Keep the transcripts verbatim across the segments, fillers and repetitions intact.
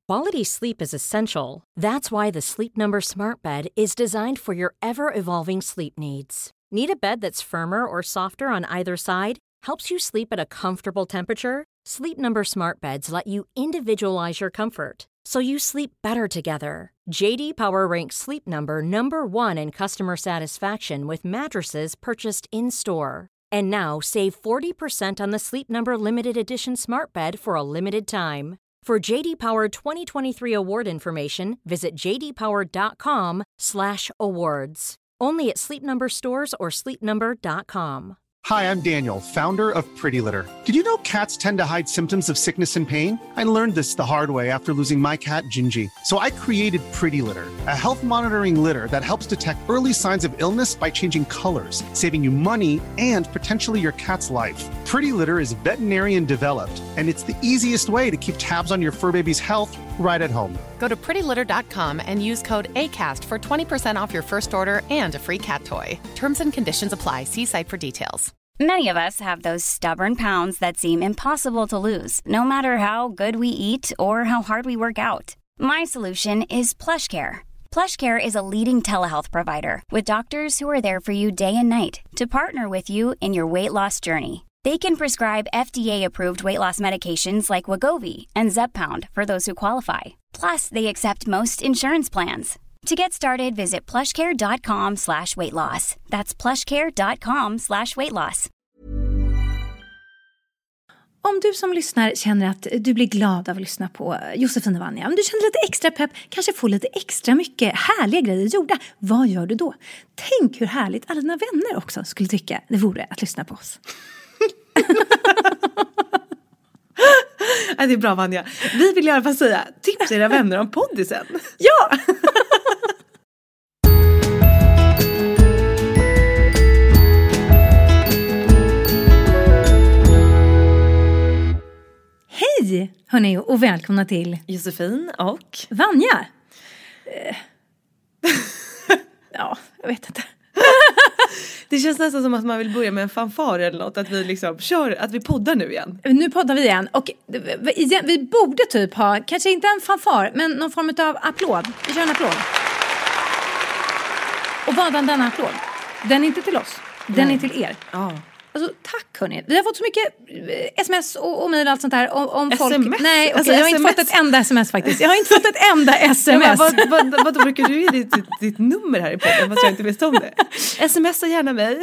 Quality sleep is essential. That's why the Sleep Number Smart Bed is designed for your ever-evolving sleep needs. Need a bed that's firmer or softer on either side? Helps you sleep at a comfortable temperature? Sleep Number Smart Beds let you individualize your comfort, so you sleep better together. J D Power ranks Sleep Number number one in customer satisfaction with mattresses purchased in-store. And now, save forty percent on the Sleep Number Limited Edition Smart Bed for a limited time. For J D Power twenty twenty-three award information, visit jdpower.com slash awards. Only at Sleep Number stores or sleep number dot com. Hi, I'm Daniel, founder of Pretty Litter. Did you know cats tend to hide symptoms of sickness and pain? I learned this the hard way after losing my cat, Gingy. So I created Pretty Litter, a health monitoring litter that helps detect early signs of illness by changing colors, saving you money and potentially your cat's life. Pretty Litter is veterinarian developed, and it's the easiest way to keep tabs on your fur baby's health right at home. Go to pretty litter dot com and use code ACAST for twenty percent off your first order and a free cat toy. Terms and conditions apply. See site for details. Many of us have those stubborn pounds that seem impossible to lose, no matter how good we eat or how hard we work out. My solution is PlushCare. PlushCare is a leading telehealth provider with doctors who are there for you day and night to partner with you in your weight loss journey. They can prescribe F D A-approved weight loss medications like Wegovy and Zepbound for those who qualify. Plus, they accept most insurance plans. To get started, visit plushcare.com slash weight loss. That's plushcare.com slash weight loss. Om du som lyssnar känner att du blir glad av att lyssna på Josefin och Vanja, om du känner lite extra pepp, kanske får lite extra mycket härliga grejer gjorda, vad gör du då? Tänk hur härligt alla dina vänner också skulle tycka det vore att lyssna på oss. Ja, det är bra, Vanja. Vi vill i alla fall säga tips era vänner om poddisen. Ja! Hej hörni och välkomna till Josefin och Vanja. Eh. Ja, jag vet inte. Det känns nästan som att man vill börja med en fanfar eller något. Att vi liksom kör, att vi poddar nu igen. Nu poddar vi igen. Och igen, vi borde typ ha, kanske inte en fanfar, men någon form av applåd. Vi kör en applåd. Och vad är denna applåd? Den är inte till oss. Den Nej. är till er. Ja. Alltså, tack hörni. Vi har fått så mycket sms och, och mejl och allt sånt där om, om folk. sms? Nej, okay, alltså, jag har S M S? inte fått ett enda sms faktiskt. Jag har inte fått ett enda sms. Bara, vad, vad, vad då brukar du ge ditt, ditt, ditt nummer här i podden fast jag inte visste om det? Smsa gärna mig.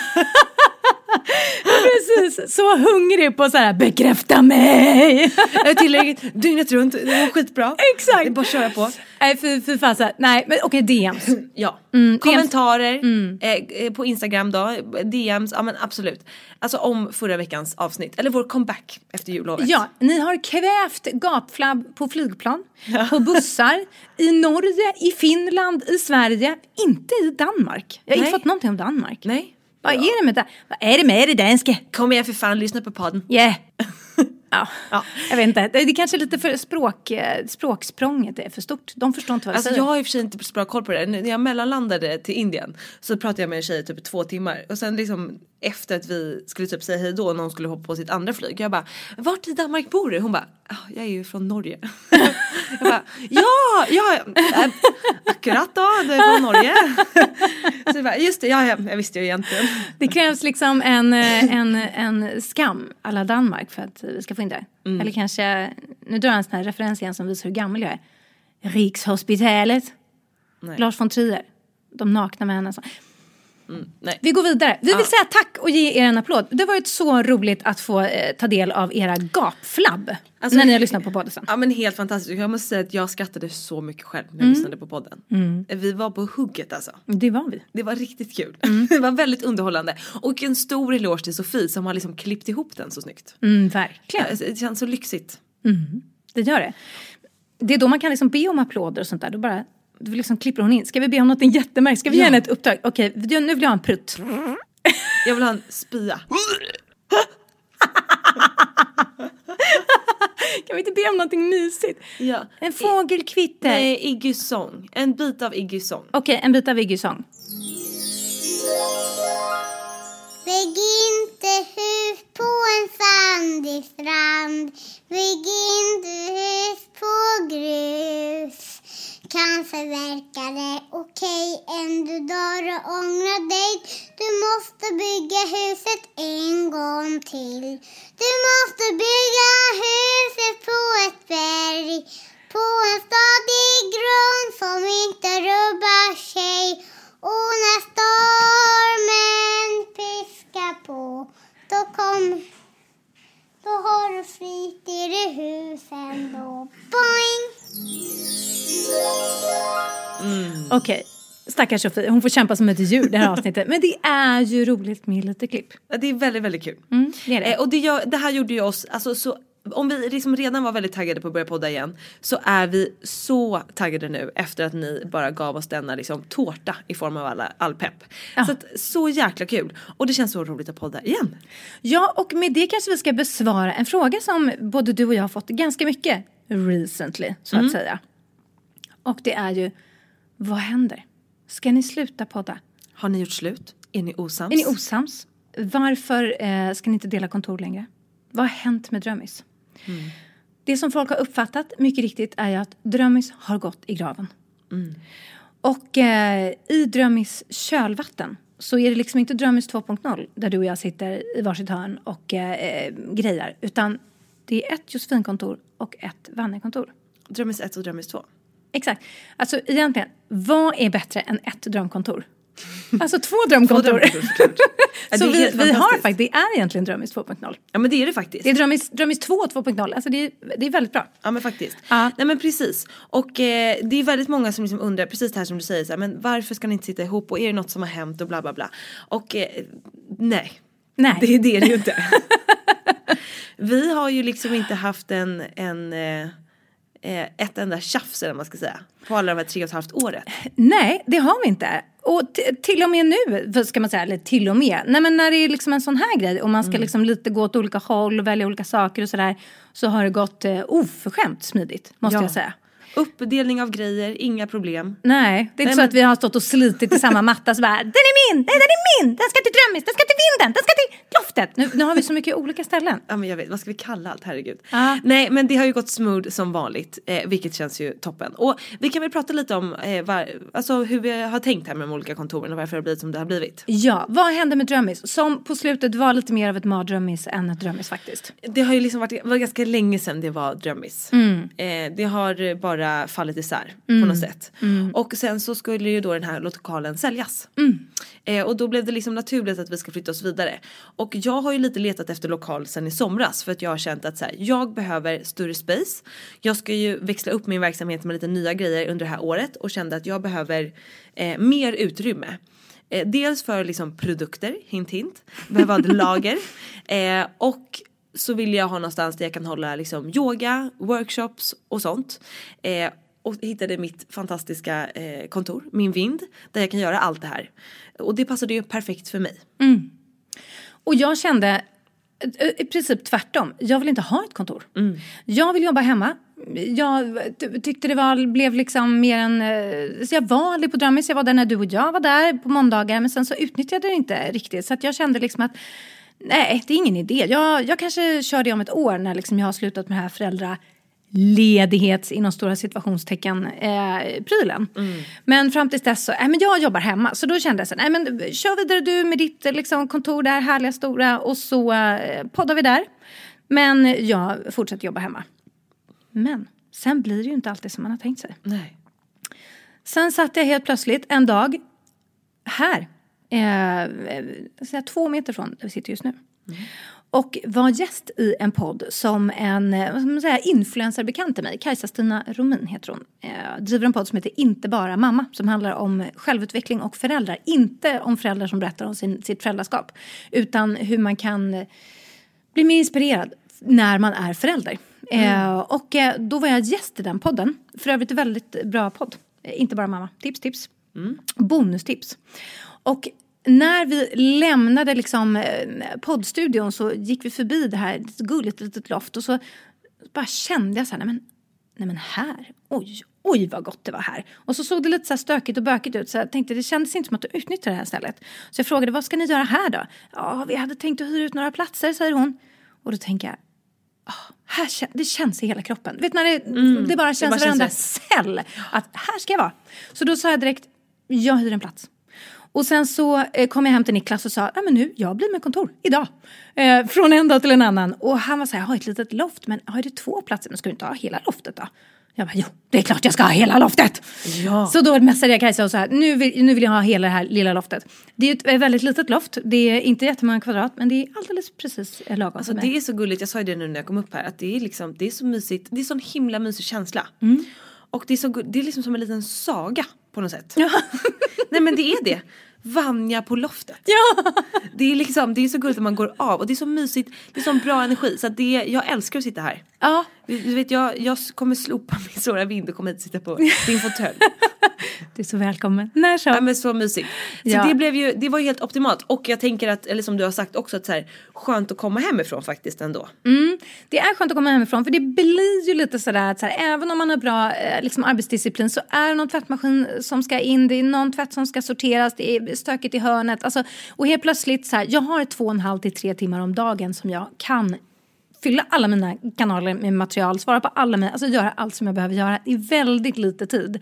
Precis, så hungrig på så här, bekräfta mig. Jag är tillräckligt dygnet runt, det var skitbra. Exakt. Det är bara att köra på. Nej, för, för fan så här, nej, men okej, D Ms. Ja, mm, kommentarer mm. eh, på Instagram då, D Ms, ja men absolut. Alltså om förra veckans avsnitt, eller vår comeback efter jullovet. Ja, ni har kvävt gapflabb på flygplan, ja. På bussar, i Norge, i Finland, i Sverige, inte i Danmark. Jag har inte fått någonting om Danmark. Nej. Vad är det med det? Vad är det med det danska? Kom igen för fan, lyssna på podden. Yeah. Ja, ja, jag vet inte. Det är kanske lite för språk, språksprånget är för stort. De förstår inte vad jag alltså, säger. Jag har i och för sig inte bra koll på det. När jag mellanlandade till Indien så pratade jag med en tjej typ två timmar. Och sen liksom efter att vi skulle typ säga hej då och någon skulle hoppa på sitt andra flyg. Jag bara, vart i Danmark bor du? Hon bara, jag är ju från Norge. Jag bara, ja, ja, äh, akkurat då, du är från Norge. Så jag bara, just det, ja, jag visste ju egentligen. Det krävs liksom en, en, en skam alla Danmark för att vi ska få in det. Mm. Eller kanske, nu drar jag en sån här referens igen som visar hur gammal jag är. Rikshospitalet. Nej. Lars von Trier. De nakna männen. Mm, nej. Vi går vidare. Vi vill ja. säga tack och ge er en applåd. Det har varit så roligt att få eh, ta del av era gapflabb. Alltså, när ni har lyssnat på podden. Ja, men helt fantastiskt. Jag måste säga att jag skrattade så mycket själv när jag mm. lyssnade på podden. Mm. Vi var på hugget alltså. Det var vi. Det var riktigt kul. Mm. Det var väldigt underhållande. Och en stor eloge till Sofie som har liksom klippt ihop den så snyggt. Mm, verkligen. Ja, det känns så lyxigt. Mm. Det gör det. Det är då man kan liksom be om applåder och sånt där. Då bara... Du liksom klipper hon in. Ska vi be om något jättemärkt? Ska vi ja. ge henne ett uppdrag? Okej, okay, nu vill jag ha en prutt. Jag vill ha en spya. Kan vi inte be om någonting mysigt? Ja. En fågelkvitter. Nej, Iggys sång. En bit av Iggys sång. Okej, okay, en bit av Iggys sång. Bygg inte hus på en sandig strand. Bygg inte hus på grund. förverkade. Okej, en du dör och ångrar dig. Du måste bygga huset en gång till. Du måste bygga huset på ett berg, på en stadig grund som inte rubbar sig. Och när stormen piskar på, då kom, då har du flyt i det husen då. Boing! Mm. Okej, okay. Stackars Sofie, hon får kämpa som ett djur det här avsnittet. Men det är ju roligt med lite klipp. Ja, det är väldigt, väldigt kul. Mm, det är det. Eh, och det, gör, det här gjorde ju oss, alltså så... Om vi liksom redan var väldigt taggade på att börja podda igen, så är vi så taggade nu efter att ni bara gav oss denna liksom tårta i form av alla, all pepp. Ja. Så, att, så jäkla kul. Och det känns så roligt att podda igen. Ja, och med det kanske vi ska besvara en fråga som både du och jag har fått ganska mycket recently, så att mm. säga. Och det är ju, vad händer? Ska ni sluta podda? Har ni gjort slut? Är ni osams? Är ni osams? Varför eh, ska ni inte dela kontor längre? Vad har hänt med Drömmis? Mm. Det som folk har uppfattat mycket riktigt är ju att Drömmis har gått i graven. Mm. Och eh, i Drömmis kölvatten så är det liksom inte Drömmis två punkt noll där du och jag sitter i varsitt hörn och eh, grejer. Utan det är ett Josefin-kontor och ett Vanne-kontor. Drömmis ett och Drömmis två. Exakt. Alltså egentligen, vad är bättre än ett drömkontor? Alltså två drömkontor. Två drömkontor så vi, vi har faktiskt, det är egentligen Drömmis två punkt noll. Ja, men det är det faktiskt. Det är Drömmis, Drömmis två två punkt noll. Alltså det är, det är väldigt bra. Ja, men faktiskt. Ja. Nej, men precis. Och eh, det är väldigt många som liksom undrar, precis det här som du säger, så här, men varför ska ni inte sitta ihop och är det något som har hänt och bla bla bla. Och eh, nej. Nej. Det är det, det ju inte. Vi har ju liksom inte haft en... en eh, ett enda tjafs eller vad man ska säga på alla de här tre och ett halvt året. Nej, det har vi inte. Och t- till och med nu, ska man säga, eller till och med. Nej, men när det är liksom en sån här grej och man ska mm. liksom lite gå åt olika håll och välja olika saker och sådär, så har det gått eh, oförskämt smidigt, måste ja. jag säga. Uppdelning av grejer, inga problem. Nej, det är inte Nej, så men... att vi har stått och slitit i samma matta så bara, den är min, nej, den är min, den ska till Drömmis, den ska till vinden, den ska till loftet. Nu, nu har vi så mycket olika ställen. Ja, men jag vet, vad ska vi kalla allt, herregud. Ah. Nej, men det har ju gått smooth som vanligt, eh, vilket känns ju toppen. Och vi kan väl prata lite om eh, var, alltså, hur vi har tänkt här med de olika kontoren och varför det har blivit som det har blivit. Ja, vad hände med Drömmis? Som på slutet var lite mer av ett mardrömmis än ett Drömmis faktiskt. Det har ju liksom varit var ganska länge sedan det var Drömmis. Mm. Eh, det har bara fallit isär. Mm. På något sätt. Mm. Och sen så skulle ju då den här lokalen säljas. Mm. Eh, och då blev det liksom naturligt att vi ska flytta oss vidare. Och jag har ju lite letat efter lokal sen i somras. För att jag har känt att så här, jag behöver större space. Jag ska ju växla upp min verksamhet med lite nya grejer under det här året. Och kände att jag behöver eh, mer utrymme. Eh, dels för liksom produkter, hint hint. Behöver ha ett lager. Eh, och så vill jag ha någonstans där jag kan hålla liksom yoga, workshops och sånt. Eh, Och hittade mitt fantastiska eh, kontor, min vind, där jag kan göra allt det här. Och det passade ju perfekt för mig. Mm. Och jag kände i princip tvärtom. Jag vill inte ha ett kontor. Mm. Jag vill jobba hemma. Jag tyckte det var, blev liksom mer en... Så jag var aldrig på Drömmis. Jag var där när du och jag var där på måndagar. Men sen så utnyttjade jag det inte riktigt. Så att jag kände liksom att nej, det är ingen idé. Jag, jag kanske kör det om ett år när liksom jag har slutat med det här föräldra... ledighets inom stora situationstecken eh, prylen. Mm. Men fram till dess så, äh, men jag jobbar hemma. Så då kände jag så, nej men kör vidare du med ditt liksom, kontor där, härliga stora. Och så eh, poddar vi där. Men jag fortsätter jobba hemma. Men sen blir det ju inte alltid som man har tänkt sig. Nej. Sen satt jag helt plötsligt en dag här. Eh, två meter från där vi sitter just nu. Mm. Och var gäst i en podd som en vad ska man säga, influencerbekant till mig. Kajsa-Stina Romin heter hon. Eh, driver en podd som heter Inte bara mamma. Som handlar om självutveckling och föräldrar. Inte om föräldrar som berättar om sin, sitt föräldraskap. Utan hur man kan bli mer inspirerad när man är förälder. Mm. Eh, och eh, då var jag gäst i den podden. För övrigt en väldigt bra podd. Eh, Inte bara mamma. Tips, tips. Mm. Bonustips. Och... när vi lämnade liksom poddstudion så gick vi förbi det här gulligt litet loft och så bara kände jag så här, nej men, nej men här, oj, oj vad gott det var här. Och så såg det lite så här stökigt och bökigt ut så jag tänkte det kändes inte som att du utnyttjade det här stället. Så jag frågade, vad ska ni göra här då? Ja, vi hade tänkt att hyra ut några platser, säger hon. Och då tänker jag, här, det känns i hela kroppen. Vet när det, Mm. det bara känns i varenda känns cell att här ska jag vara. Så då sa jag direkt, jag hyr en plats. Och sen så eh, kom jag hem till Niklas och sa, ja men nu, jag blir med kontor idag. Eh, från en dag till en annan. Och han var så här, jag har ett litet loft, men har du två platser? Men ska du inte ha hela loftet då? Jag bara, jo, det är klart jag ska ha hela loftet. Ja. Så då messade jag Kajsa och sa, nu vill, nu vill jag ha hela det här lilla loftet. Det är ett väldigt litet loft. Det är inte jättemånga kvadrat, men det är alldeles precis lagom. Alltså det är så gulligt, jag sa ju det nu när jag kom upp här. Att det är liksom, det är så mysigt. Det är sån himla mysig känsla. Mm. Och det är, så, det är liksom som en liten saga på något sätt. Ja. Nej men det är det. Vanja på loftet. Ja. Det är liksom, det är så gulligt att man går av. Och det är så mysigt, det är så bra energi. Så att det, jag älskar att sitta här. Ja. Du, du vet, jag, jag kommer slopa min svåra vind och komma hit och sitta på din fåtölj. Du är så välkommen. När så? Ja men så mysigt. Så Ja. det blev ju, det var ju helt optimalt. Och jag tänker att, eller som du har sagt också, att så här, skönt att komma hemifrån faktiskt ändå. Mm, det är skönt att komma hemifrån, för det blir ju lite sådär att så här, även om man har bra eh, liksom arbetsdisciplin, så är det någon tvättmaskin som ska in, det är någon tvätt som ska sorteras, det är stökigt i hörnet. Alltså, och helt plötsligt så här, jag har två och en halv till tre timmar om dagen som jag kan fylla alla mina kanaler med material, svara på alla mina, alltså göra allt som jag behöver göra i väldigt lite tid.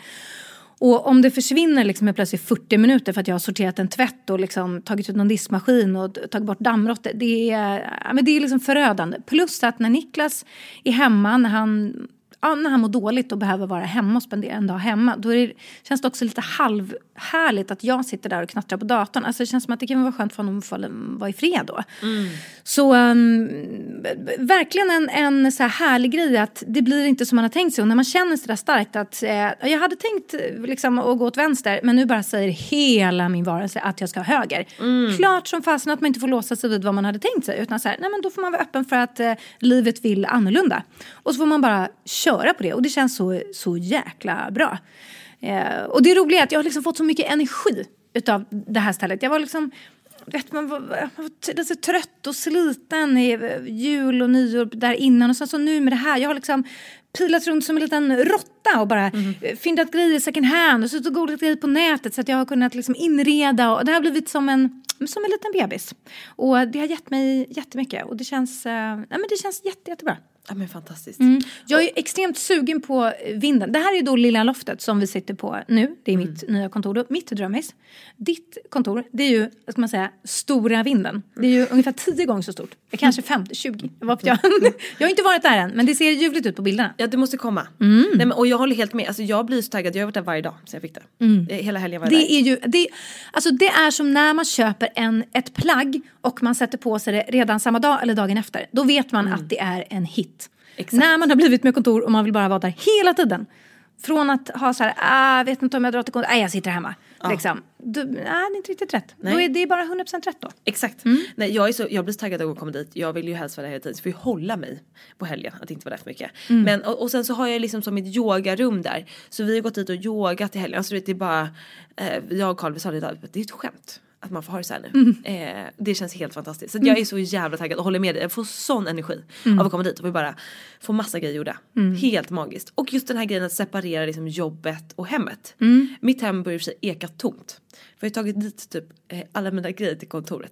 Och om det försvinner liksom plötsligt fyrtio minuter för att jag har sorterat en tvätt och liksom tagit ut någon diskmaskin och tagit bort dammråttor, det är, ja, men det är liksom förödande. Plus att när Niklas är hemma, när han, ja, när han mår dåligt och behöver vara hemma och spendera en dag hemma, då är det, känns det också lite halvhärligt att jag sitter där och knattrar på datorn. Alltså det känns som att det kan vara skönt för honom att vara i fred då. Mm. Så um, verkligen en, en så här härlig grej att det blir inte som man har tänkt sig. Och när man känner sig där starkt att eh, jag hade tänkt liksom att gå åt vänster, men nu bara säger hela min varelse att jag ska ha höger. Mm. Klart som fasen att man inte får låsa sig vid vad man hade tänkt sig, utan så här, nej men då får man vara öppen för att eh, livet vill annorlunda. Och så får man bara köra på det, och det känns så, så jäkla bra. Eh, och det roliga är att jag har liksom fått så mycket energi utav det här stället. Jag var liksom, vet man var, man var lite trött och sliten i jul och nyår där innan, och sen så nu med det här, jag har liksom pilat runt som en liten råtta och bara mm. fyndat grejer second hand och suttit och googlat grejer på nätet, så att jag har kunnat liksom inreda, och det har blivit som en som en liten bebis. Och det har gett mig jättemycket, och det känns, eh, nej men det känns jätte, jättebra. Ja men fantastiskt. Mm. Jag är extremt sugen på vinden. Det här är då lilla loftet som vi sitter på nu. Det är mitt mm. nya kontor då, mitt drömmis. Ditt kontor, det är ju, ska man säga, stora vinden. Det är ju ungefär tio gånger så stort. Kanske femtio, tjugo. Jag, jag, jag har inte varit där än, men det ser ljuvligt ut på bilderna. Ja, det måste komma. Mm. Nej, men, och jag håller helt med. Alltså, jag blir så taggad. Jag har varit där varje dag så jag fick det. Mm. Hela helgen var det där. Är ju, det, alltså, det är som när man köper en, ett plagg och man sätter på sig det redan samma dag eller dagen efter. Då vet man mm. att det är en hit. Exakt. När man har blivit med kontor och man vill bara vara där hela tiden. Från att ha så här, ah, vet inte om jag drar till kontor, nej jag sitter hemma. Ja. Liksom. Du, nej, det är inte riktigt rätt. Nej. Då är det bara hundra procent rätt då. Exakt. Mm. Nej, jag, är så, jag blir så taggad att komma dit. Jag vill ju helst vara där hela tiden. Så får jag hålla mig på helgen. Att inte vara där för mycket. Mm. Men, och, och sen så har jag liksom som mitt yogarum där. Så vi har gått dit och yogat i helgen. Alltså det är bara, eh, jag och Carl, vi sa det idag, det är ett skämt att man får ha det så här nu. Mm. Eh, det känns helt fantastiskt. Så mm. jag är så jävla taggad och håller med dig. Jag får sån energi mm. av att komma dit och vi bara få massa grejer gjorda. Mm. Helt magiskt. Och just den här grejen att separera liksom jobbet och hemmet. Mm. Mitt hem börjar sig eka tomt. För jag har tagit dit typ eh, alla mina grejer till kontoret.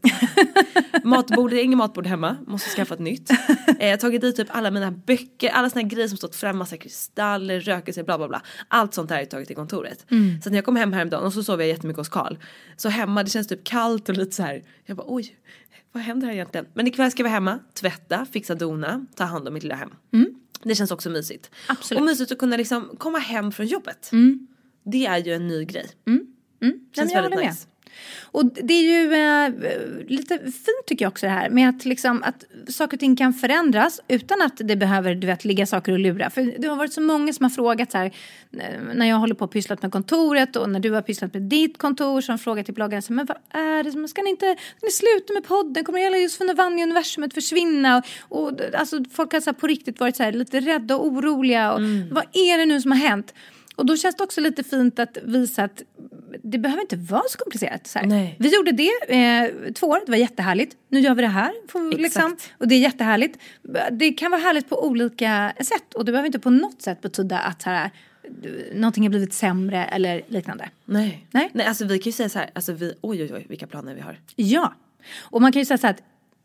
Matbord, det är ingen matbord hemma. Måste skaffa ett nytt. Eh, jag har tagit dit typ alla mina böcker. Alla såna här grejer som stått fram. Massa kristaller, rökelse, bla bla bla. Allt sånt här har jag tagit till kontoret. Mm. Så när jag kom hem häromdagen och så sov jag jättemycket hos Carl. Så hemma, det känns typ kallt och lite så här. Jag bara, oj, vad händer här egentligen? Men ikväll ska vi hemma, tvätta, fixa dona, ta hand om mitt lilla hem. Mm. Det känns också mysigt. Absolut. Och mysigt att kunna liksom komma hem från jobbet. Mm. Det är ju en ny grej. Mm. Mm. Känns Nej, väldigt nice. Med. Och det är ju eh, lite fint tycker jag också det här med att, liksom, att saker och ting kan förändras utan att det behöver, du vet, ligga saker och lura. För det har varit så många som har frågat så här, när jag håller på och pysslat med kontoret och när du har pysslat med ditt kontor, som frågar till bloggaren, men vad är det, ska ni inte ska ni sluta med podden, kommer hela Josefin Vanni universumet försvinna? Och, och alltså, folk har så här, på riktigt varit så här, lite rädda och oroliga och mm. vad är det nu som har hänt? Och då känns det också lite fint att visa att det behöver inte vara så komplicerat. Så här. Vi gjorde det eh, två år, det var jättehärligt. Nu gör vi det här. Får, liksom, och det är jättehärligt. Det kan vara härligt på olika sätt. Och det behöver inte på något sätt betyda att så här, någonting har blivit sämre eller liknande. Nej. Nej, Nej alltså vi kan ju säga så här, alltså vi, oj oj oj vilka planer vi har. Ja, och man kan ju säga så här att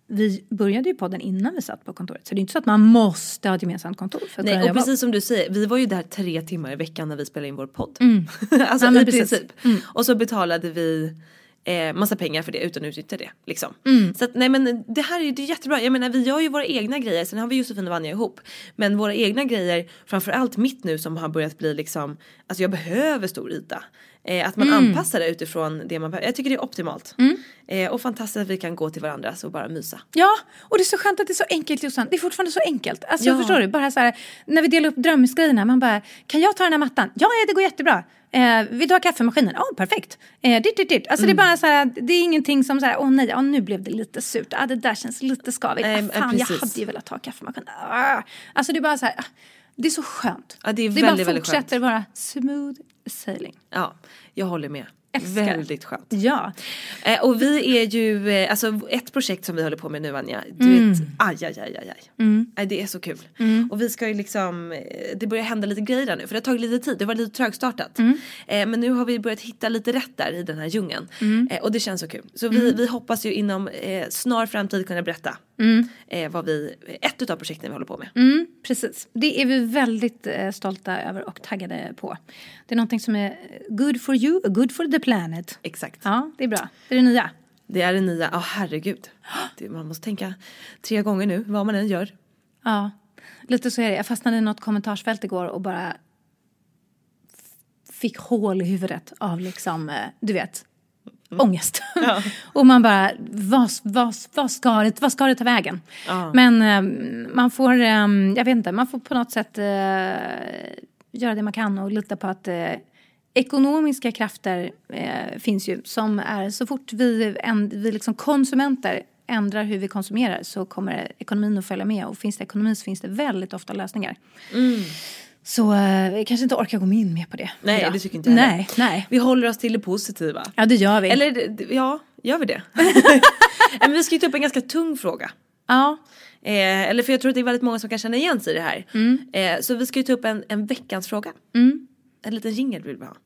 vi började ju podden innan vi satt på kontoret. Så det är inte så att man måste ha ett gemensamt kontor för att Nej, kunna och jobba. precis som du säger, vi var ju där tre timmar i veckan när vi spelade in vår podd. Mm. alltså Ja, men i precis. princip. Mm. Och så betalade vi eh, massa pengar för det utan att utnyttja det. Liksom. Mm. Så att, nej men det här är ju det är jättebra. Jag menar vi gör ju våra egna grejer. Sen har vi Josefin och Vanja ihop. Men våra egna grejer, framförallt mitt nu som har börjat bli liksom, alltså jag behöver stor yta. Eh, att man Mm. anpassar det utifrån det man behöver. Jag tycker det är optimalt. Mm. Eh, och fantastiskt att vi kan gå till varandra och bara mysa. Ja, och det är så skönt att det är så enkelt, Jossan. Det är fortfarande så enkelt. Alltså, Ja. förstår du? Bara så här, när vi delar upp drömmisgrejerna, man bara, kan jag ta den här mattan? Ja, ja det går jättebra. Eh, vill du ha kaffemaskinen? Ja, oh, perfekt. Eh, dit, dit, dit. Alltså Mm. det är bara så här, det är ingenting som så här, åh nej, åh, nu blev det lite surt. Ah, det där känns lite skavigt. Eh, ah, fan, jag precis. hade ju velat ha kaffemaskinen. Ah. Alltså det är bara så här, ah, det är så skönt. Ja, det är det väldigt, bara väldigt fortsätter vara smooth sailing. Ja, jag håller med. Älskar. Väldigt skönt. Ja. Eh, och vi är ju, eh, alltså ett projekt som vi håller på med nu Vanja, du Mm. vet, aj aj aj aj aj. Mm. Eh, det är så kul. Mm. Och vi ska ju liksom, eh, det börjar hända lite grejer där nu, för det har tagit lite tid, det var lite trögstartat. Mm. Eh, men nu har vi börjat hitta lite rätt där i den här djungeln. Mm. Eh, och det känns så kul. Så vi, Mm. vi hoppas ju inom eh, snar framtid kunna berätta Mm. eh, vad vi, ett utav projekten vi håller på med. Mm, precis. Det är vi väldigt eh, stolta över och taggade på. Det är någonting som är good for you och good for the planet. Exakt. Ja, det är bra. Det är det nya. Det är det nya, ja oh, herregud. Det, man måste tänka tre gånger nu, vad man än gör. Ja, lite så är det. Jag fastnade i något kommentarsfält igår och bara f- fick hål i huvudet av liksom, eh, du vet, mm. ångest. Ja. Och man bara, vad, vad, vad, ska det, vad ska det ta vägen? Ja. Men eh, man får, eh, jag vet inte, man får på något sätt eh, göra det man kan och lita på att eh, ekonomiska krafter eh, finns ju som är, så fort vi, en, vi liksom konsumenter ändrar hur vi konsumerar så kommer ekonomin att följa med, och finns det ekonomi så finns det väldigt ofta lösningar. Mm. Så eh, vi kanske inte orkar gå in mer på det. Nej, idag. det tycker inte jag heller. Nej, nej. Vi håller oss till det positiva. Ja, det gör vi. Eller d- ja, gör vi det? Men vi ska ju ta upp en ganska tung fråga. Ja. Eh, eller för jag tror att det är väldigt många som kan känna igen sig i det här. Mm. Eh, så vi ska ju ta upp en, en veckans fråga. Mm. En liten jingle vill vi ha.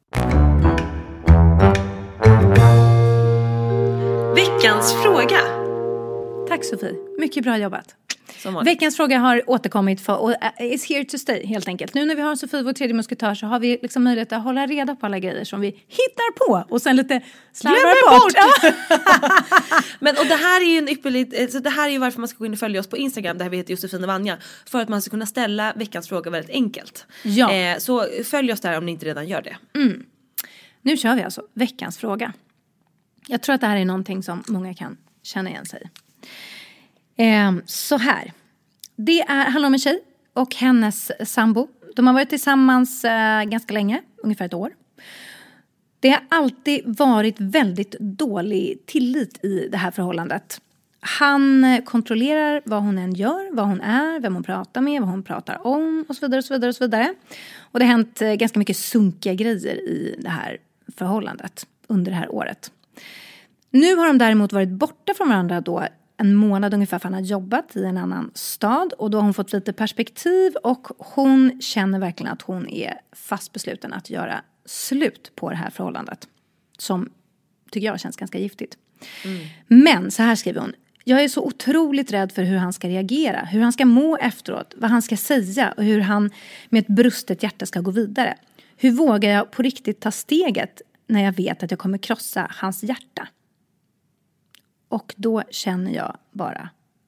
Veckans fråga. Tack Sofie, mycket bra jobbat. Som vanligt. Veckans fråga har återkommit för, och is here to stay helt enkelt. Nu när vi har Sofie, vår tredje musketör, så har vi liksom möjlighet att hålla reda på alla grejer som vi hittar på och sen lite slarvar bort. Ja. Men och det här är ju en ypperligt, så det här är ju varför man ska gå in och följa oss på Instagram där vi heter Josefin och Vanja, för att man ska kunna ställa veckans fråga väldigt enkelt. Ja. Eh, så följ oss där om ni inte redan gör det. Mm. Nu kör vi alltså veckans fråga. Jag tror att det här är någonting som många kan känna igen sig i. Eh, så här. Det är, handlar om en tjej och hennes sambo. De har varit tillsammans eh, ganska länge, ungefär ett år. Det har alltid varit väldigt dålig tillit i det här förhållandet. Han kontrollerar vad hon än gör, vad hon är, vem hon pratar med, vad hon pratar om och så vidare och så vidare och så vidare. Och det har hänt eh, ganska mycket sunkiga grejer i det här förhållandet under det här året. Nu har de däremot varit borta från varandra då en månad ungefär, för han har jobbat i en annan stad. Och då har hon fått lite perspektiv och hon känner verkligen att hon är fast besluten att göra slut på det här förhållandet. Som tycker jag känns ganska giftigt. Mm. Men så här skriver hon. Jag är så otroligt rädd för hur han ska reagera. Hur han ska må efteråt. Vad han ska säga. Och hur han med ett brustet hjärta ska gå vidare. Hur vågar jag på riktigt ta steget när jag vet att jag kommer krossa hans hjärta? Och då känner jag bara,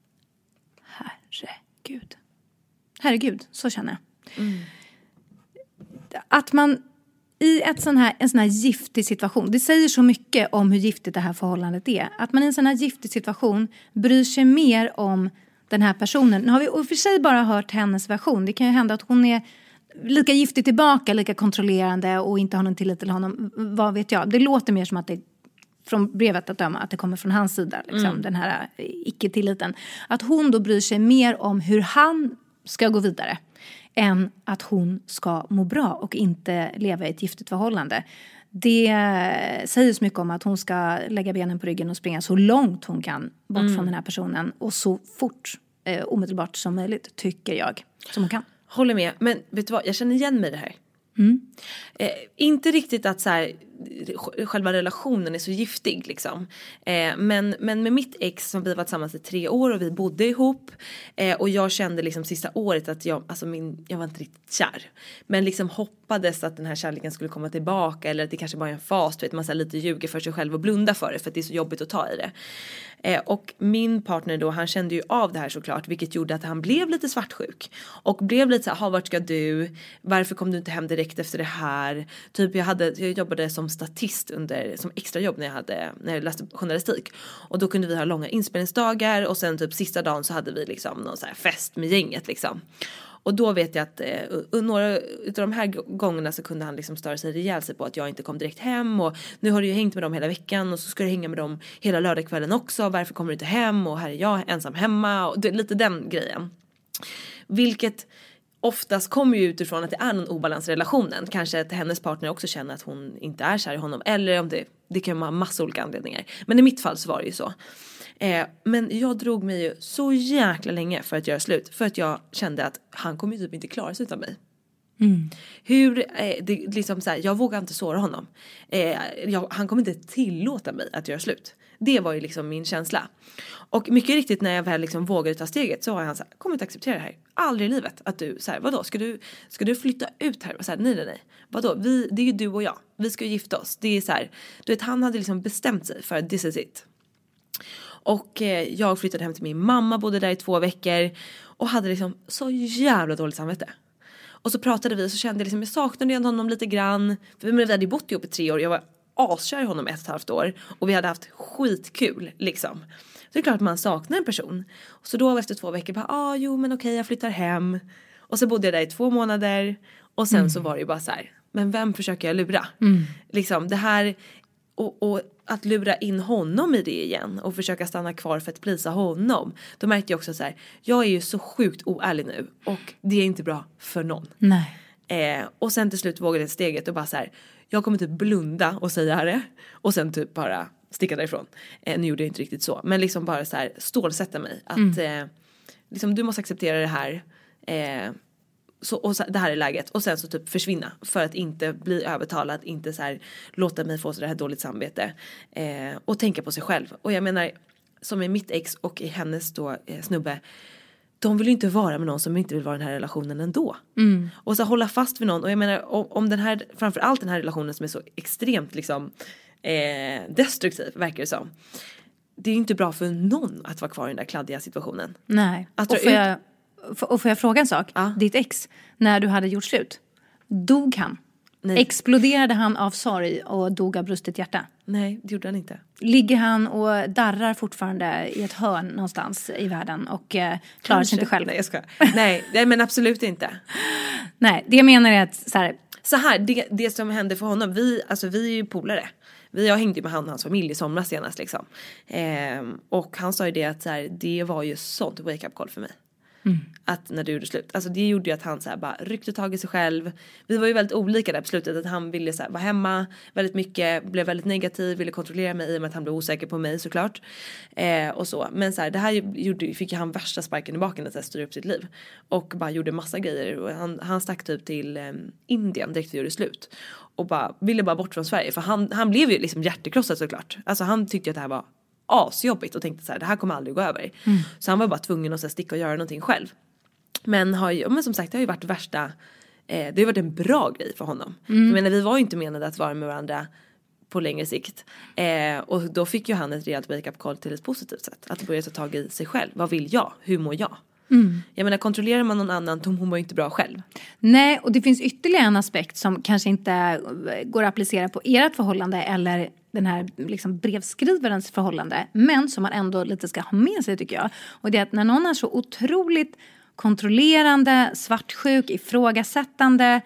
herregud. Herregud, så känner jag. Mm. Att man i ett sån här, en sån här giftig situation, det säger så mycket om hur giftigt det här förhållandet är. Att man i en sån här giftig situation bryr sig mer om den här personen. Nu har vi i och för sig bara hört hennes version. Det kan ju hända att hon är lika giftig tillbaka, lika kontrollerande och inte har någon tillit till honom. Vad vet jag? Det låter mer som att det från brevet att döma, att det kommer från hans sida, liksom, mm. den här icke-tilliten. Att hon då bryr sig mer om hur han ska gå vidare än att hon ska må bra och inte leva i ett giftigt förhållande. Det säger så mycket om att hon ska lägga benen på ryggen och springa så långt hon kan bort mm. från den här personen och så fort, eh, omedelbart som möjligt, tycker jag, som hon kan. Håller med, men vet du vad, jag känner igen mig i det här. Mm. Eh, inte riktigt att så här, själva relationen är så giftig liksom. Eh, men, men med mitt ex som vi var tillsammans i tre år och vi bodde ihop. Eh, och jag kände liksom sista året att jag, alltså min, jag var inte riktigt kär. Men liksom hoppades att den här kärleken skulle komma tillbaka. Eller att det kanske bara är en fas, vet man så här lite ljuger för sig själv och blunda för det. För att det är så jobbigt att ta i det. Eh, och min partner då, han kände ju av det här såklart. Vilket gjorde att han blev lite svartsjuk. Och blev lite så här, vart ska du? Varför kom du inte hem direkt efter det här? Typ jag, hade, jag jobbade som statist under, som extrajobb när jag, hade, när jag läste journalistik. Och då kunde vi ha långa inspelningsdagar. Och sen typ sista dagen så hade vi liksom någon så här fest med gänget liksom. Och då vet jag att eh, några av de här gångerna så kunde han liksom störa sig rejält sig på att jag inte kom direkt hem. Och nu har du ju hängt med dem hela veckan och så ska du hänga med dem hela lördagskvällen också. Varför kommer du inte hem? Och här är jag ensam hemma. Och det, lite den grejen. Vilket oftast kommer ju utifrån att det är någon obalans i relationen. Kanske att hennes partner också känner att hon inte är kär i honom. Eller om det, det kan vara massa olika anledningar. Men i mitt fall så var det ju så. Eh, men jag drog mig ju så jäkla länge för att göra slut. För att jag kände att han kommer ju typ inte klara sig utan mig. Mm. Hur, eh, det, liksom så här, jag vågar inte såra honom. Eh, jag, han kommer inte tillåta mig att göra slut. Det var ju liksom min känsla. Och mycket riktigt när jag väl liksom vågade ta steget så var han så här, kommer inte acceptera det här. Aldrig i livet. Att du, så här, vadå, ska du, ska du flytta ut här? Och så här, nej, nej, nej. Vadå, vi, det är ju du och jag. Vi ska ju gifta oss. Det är så här, du vet, han hade liksom bestämt sig för att this is it. Och eh, jag flyttade hem till min mamma, bodde där i två veckor. Och hade liksom så jävla dåligt samvete. Och så pratade vi och så kände jag liksom, jag saknade honom lite grann. För vi hade bott ihop i tre år. Jag var askär i honom ett och ett halvt år. Och vi hade haft skitkul liksom. Så det är klart att man saknar en person. Och så då efter två veckor bara, ah, jo men okej, jag flyttar hem. Och så bodde jag där i två månader. Och sen mm. så var det ju bara så här, men vem försöker jag lura? Mm. Liksom det här, och, och att lura in honom i det igen. Och försöka stanna kvar för att plisa honom. Då märkte jag också så här, jag är ju så sjukt oärlig nu. Och det är inte bra för någon. Nej. Eh, och sen till slut vågade jag steget och bara så här, jag kommer typ blunda och säga det. Och sen typ bara sticka därifrån. Eh, nu gjorde jag inte riktigt så. Men liksom bara så här stålsätta mig. Att mm. eh, liksom, du måste acceptera det här. Eh, så, och så, det här är läget. Och sen så typ försvinna. För att inte bli övertalad. Inte så här låta mig få så det här dåligt samvete. Eh, och tänka på sig själv. Och jag menar, som i mitt ex och i hennes då eh, snubbe. De vill ju inte vara med någon som inte vill vara i den här relationen ändå. Mm. Och så hålla fast vid någon. Och jag menar, om, om den här, framförallt den här relationen som är så extremt liksom eh, destruktiv, verkar det som. Det är ju inte bra för någon att vara kvar i den där kladdiga situationen. Nej. Att och, får ut... jag, och får jag fråga en sak? Ja. Ditt ex, när du hade gjort slut, dog han? Nej. Exploderade han av sorg och dog av brustet hjärta? Nej, det gjorde han inte. Ligger han och darrar fortfarande i ett hörn någonstans i världen och eh, klarar sig inte själv? Nej, jag ska. nej, nej, men absolut inte. Nej, det jag menar är att så här, så här det, det som hände för honom, vi, alltså, vi är ju polare. Vi har hängt ju med han och hans familj i somras senast liksom. Ehm, och han sa ju det att så här, det var ju sånt wake-up call för mig. Mm. Att när du gjorde slut, alltså det gjorde ju att han så här bara ryckte tag i sig själv. Vi var ju väldigt olika där på slutet. Att han ville så här vara hemma väldigt mycket, blev väldigt negativ, ville kontrollera mig i och med att han blev osäker på mig såklart. eh, Och så, men så här, det här gjorde, fick ju han värsta sparken i baken att styra upp sitt liv. Och bara gjorde massa grejer. Och han, han stack typ till eh, Indien direkt vi gjorde slut. Och bara ville bara bort från Sverige. För han, han blev ju liksom hjärtekrossad såklart. Alltså han tyckte att det här var asjobbigt och tänkte så här, det här kommer aldrig gå över. Mm. Så han var bara tvungen att så här, sticka och göra någonting själv. Men, har ju, men som sagt, det har ju varit värsta, eh, det har varit en bra grej för honom. Mm. Jag menar, vi var ju inte menade att vara med varandra på längre sikt. Eh, och då fick ju han ett rejält wake-up call till ett positivt sätt. Att börja ta tag i sig själv. Vad vill jag? Hur mår jag? Mm. Jag menar, kontrollerar man någon annan, då mår man ju inte bra själv. Nej, och det finns ytterligare en aspekt som kanske inte går att applicera på ert förhållande eller den här liksom brevskrivarens förhållande, men som man ändå lite ska ha med sig, tycker jag. Och det är att när någon är så otroligt kontrollerande, svartsjuk, ifrågasättande,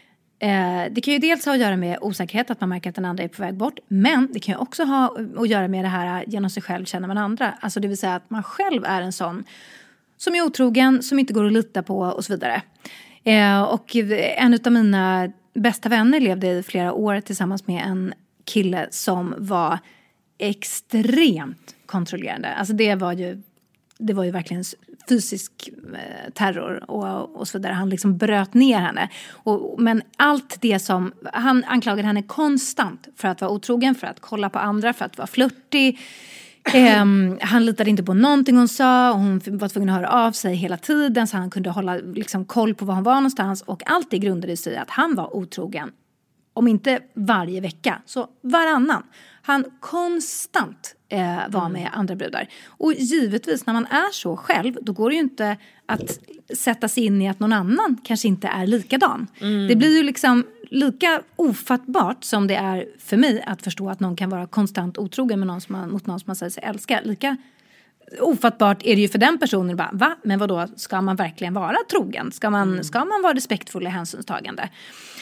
eh, det kan ju dels ha att göra med osäkerhet, att man märker att den andra är på väg bort, men det kan ju också ha att göra med det här genom sig själv känner man andra. Alltså det vill säga att man själv är en sån som är otrogen, som inte går att lita på och så vidare. Eh, och en av mina bästa vänner levde i flera år tillsammans med en kille som var extremt kontrollerande. Alltså det var ju det var ju verkligen fysisk eh, terror och, och så vidare. Han liksom bröt ner henne. Och, men allt det som, han anklagade henne konstant för att vara otrogen, för att kolla på andra, för att vara flörtig. Eh, han litade inte på någonting hon sa och hon var tvungen att höra av sig hela tiden så han kunde hålla liksom, koll på var hon var någonstans. Och allt det grundade sig i att han var otrogen. Om inte varje vecka, så varannan. Han konstant eh, var mm. med andra brudar. Och givetvis när man är så själv, då går det ju inte att sätta sig in i att någon annan kanske inte är likadan. Mm. Det blir ju liksom lika ofattbart som det är för mig att förstå att någon kan vara konstant otrogen med någon som man, mot någon som man säger sig älska. Lika ofattbart är det ju för den personen. Bara, va? Men vadå, ska man verkligen vara trogen? Ska man, mm. ska man vara respektfull och hänsynstagande?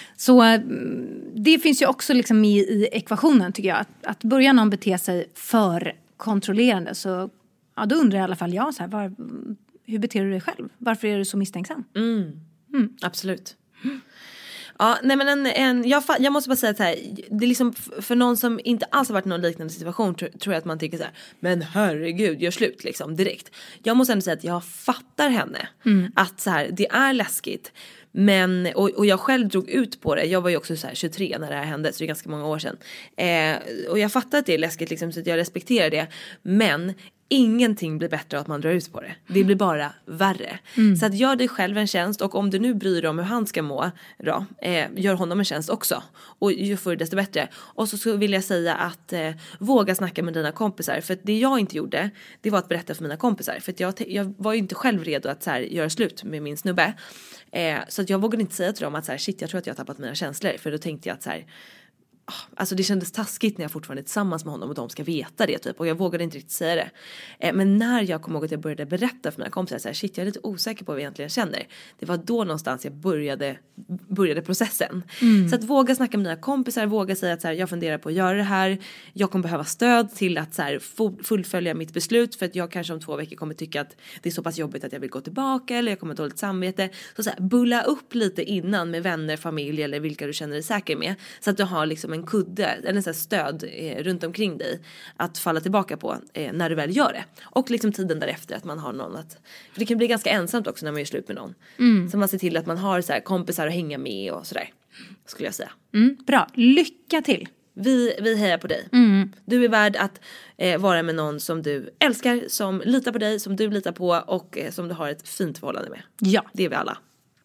Så det finns ju också liksom i, i ekvationen tycker jag. Att, att börja någon bete sig för kontrollerande så ja, då undrar i alla fall jag så här, var, hur beter du dig själv? Varför är du så misstänksam? Mm. Mm. Absolut. Mm. Ja, nej men en, en, jag, jag måste bara säga att här, det är liksom för någon som inte alls har varit i någon liknande situation tror, tror jag att man tycker så här, men herregud, gör slut liksom direkt. Jag måste ändå säga att jag fattar henne. Mm. Att så här, det är läskigt. Men, och, och jag själv drog ut på det. Jag var ju också så här tjugotre när det här hände. Så det är ganska många år sedan. Eh, och jag fattar att det är läskigt liksom, så att jag respekterar det. Men ingenting blir bättre av att man drar ut på det. Det blir bara värre. Mm. Så att gör dig själv en tjänst. Och om du nu bryr dig om hur han ska må då, eh, gör honom en tjänst också. Och ju får det desto bättre. Och så, så vill jag säga att eh, våga snacka med dina kompisar. För att det jag inte gjorde, det var att berätta för mina kompisar. För att jag, jag var ju inte själv redo att så här, göra slut med min snubbe. Eh, så att jag vågade inte säga till dem att så här, shit, jag tror att jag har tappat mina känslor. För då tänkte jag att så här, alltså det kändes taskigt när jag fortfarande är tillsammans med honom och de ska veta det typ. Och jag vågade inte riktigt säga det. Eh, men när jag kom ihåg att jag började berätta för mina kompisar så här, shit, jag är lite osäker på vad jag egentligen känner. Det var då någonstans jag började, började processen. Mm. Så att våga snacka med dina kompisar, våga säga att så här, jag funderar på att göra det här. Jag kommer behöva stöd till att så här, fullfölja mitt beslut. För att jag kanske om två veckor kommer tycka att det är så pass jobbigt att jag vill gå tillbaka. Eller jag kommer ha dåligt samvete. Så, så här, bulla upp lite innan med vänner, familj eller vilka du känner dig säker med. Så att du har liksom en kudde eller så här stöd eh, runt omkring dig att falla tillbaka på eh, när du väl gör det. Och liksom tiden därefter att man har någon att, för det kan bli ganska ensamt också när man gör slut med någon. Mm. Så man ser till att man har så här kompisar att hänga med och sådär, skulle jag säga. Mm, bra, lycka till. Vi, vi hejar på dig. Mm. Du är värd att eh, vara med någon som du älskar, som litar på dig, som du litar på och eh, som du har ett fint förhållande med. Ja. Det är vi alla.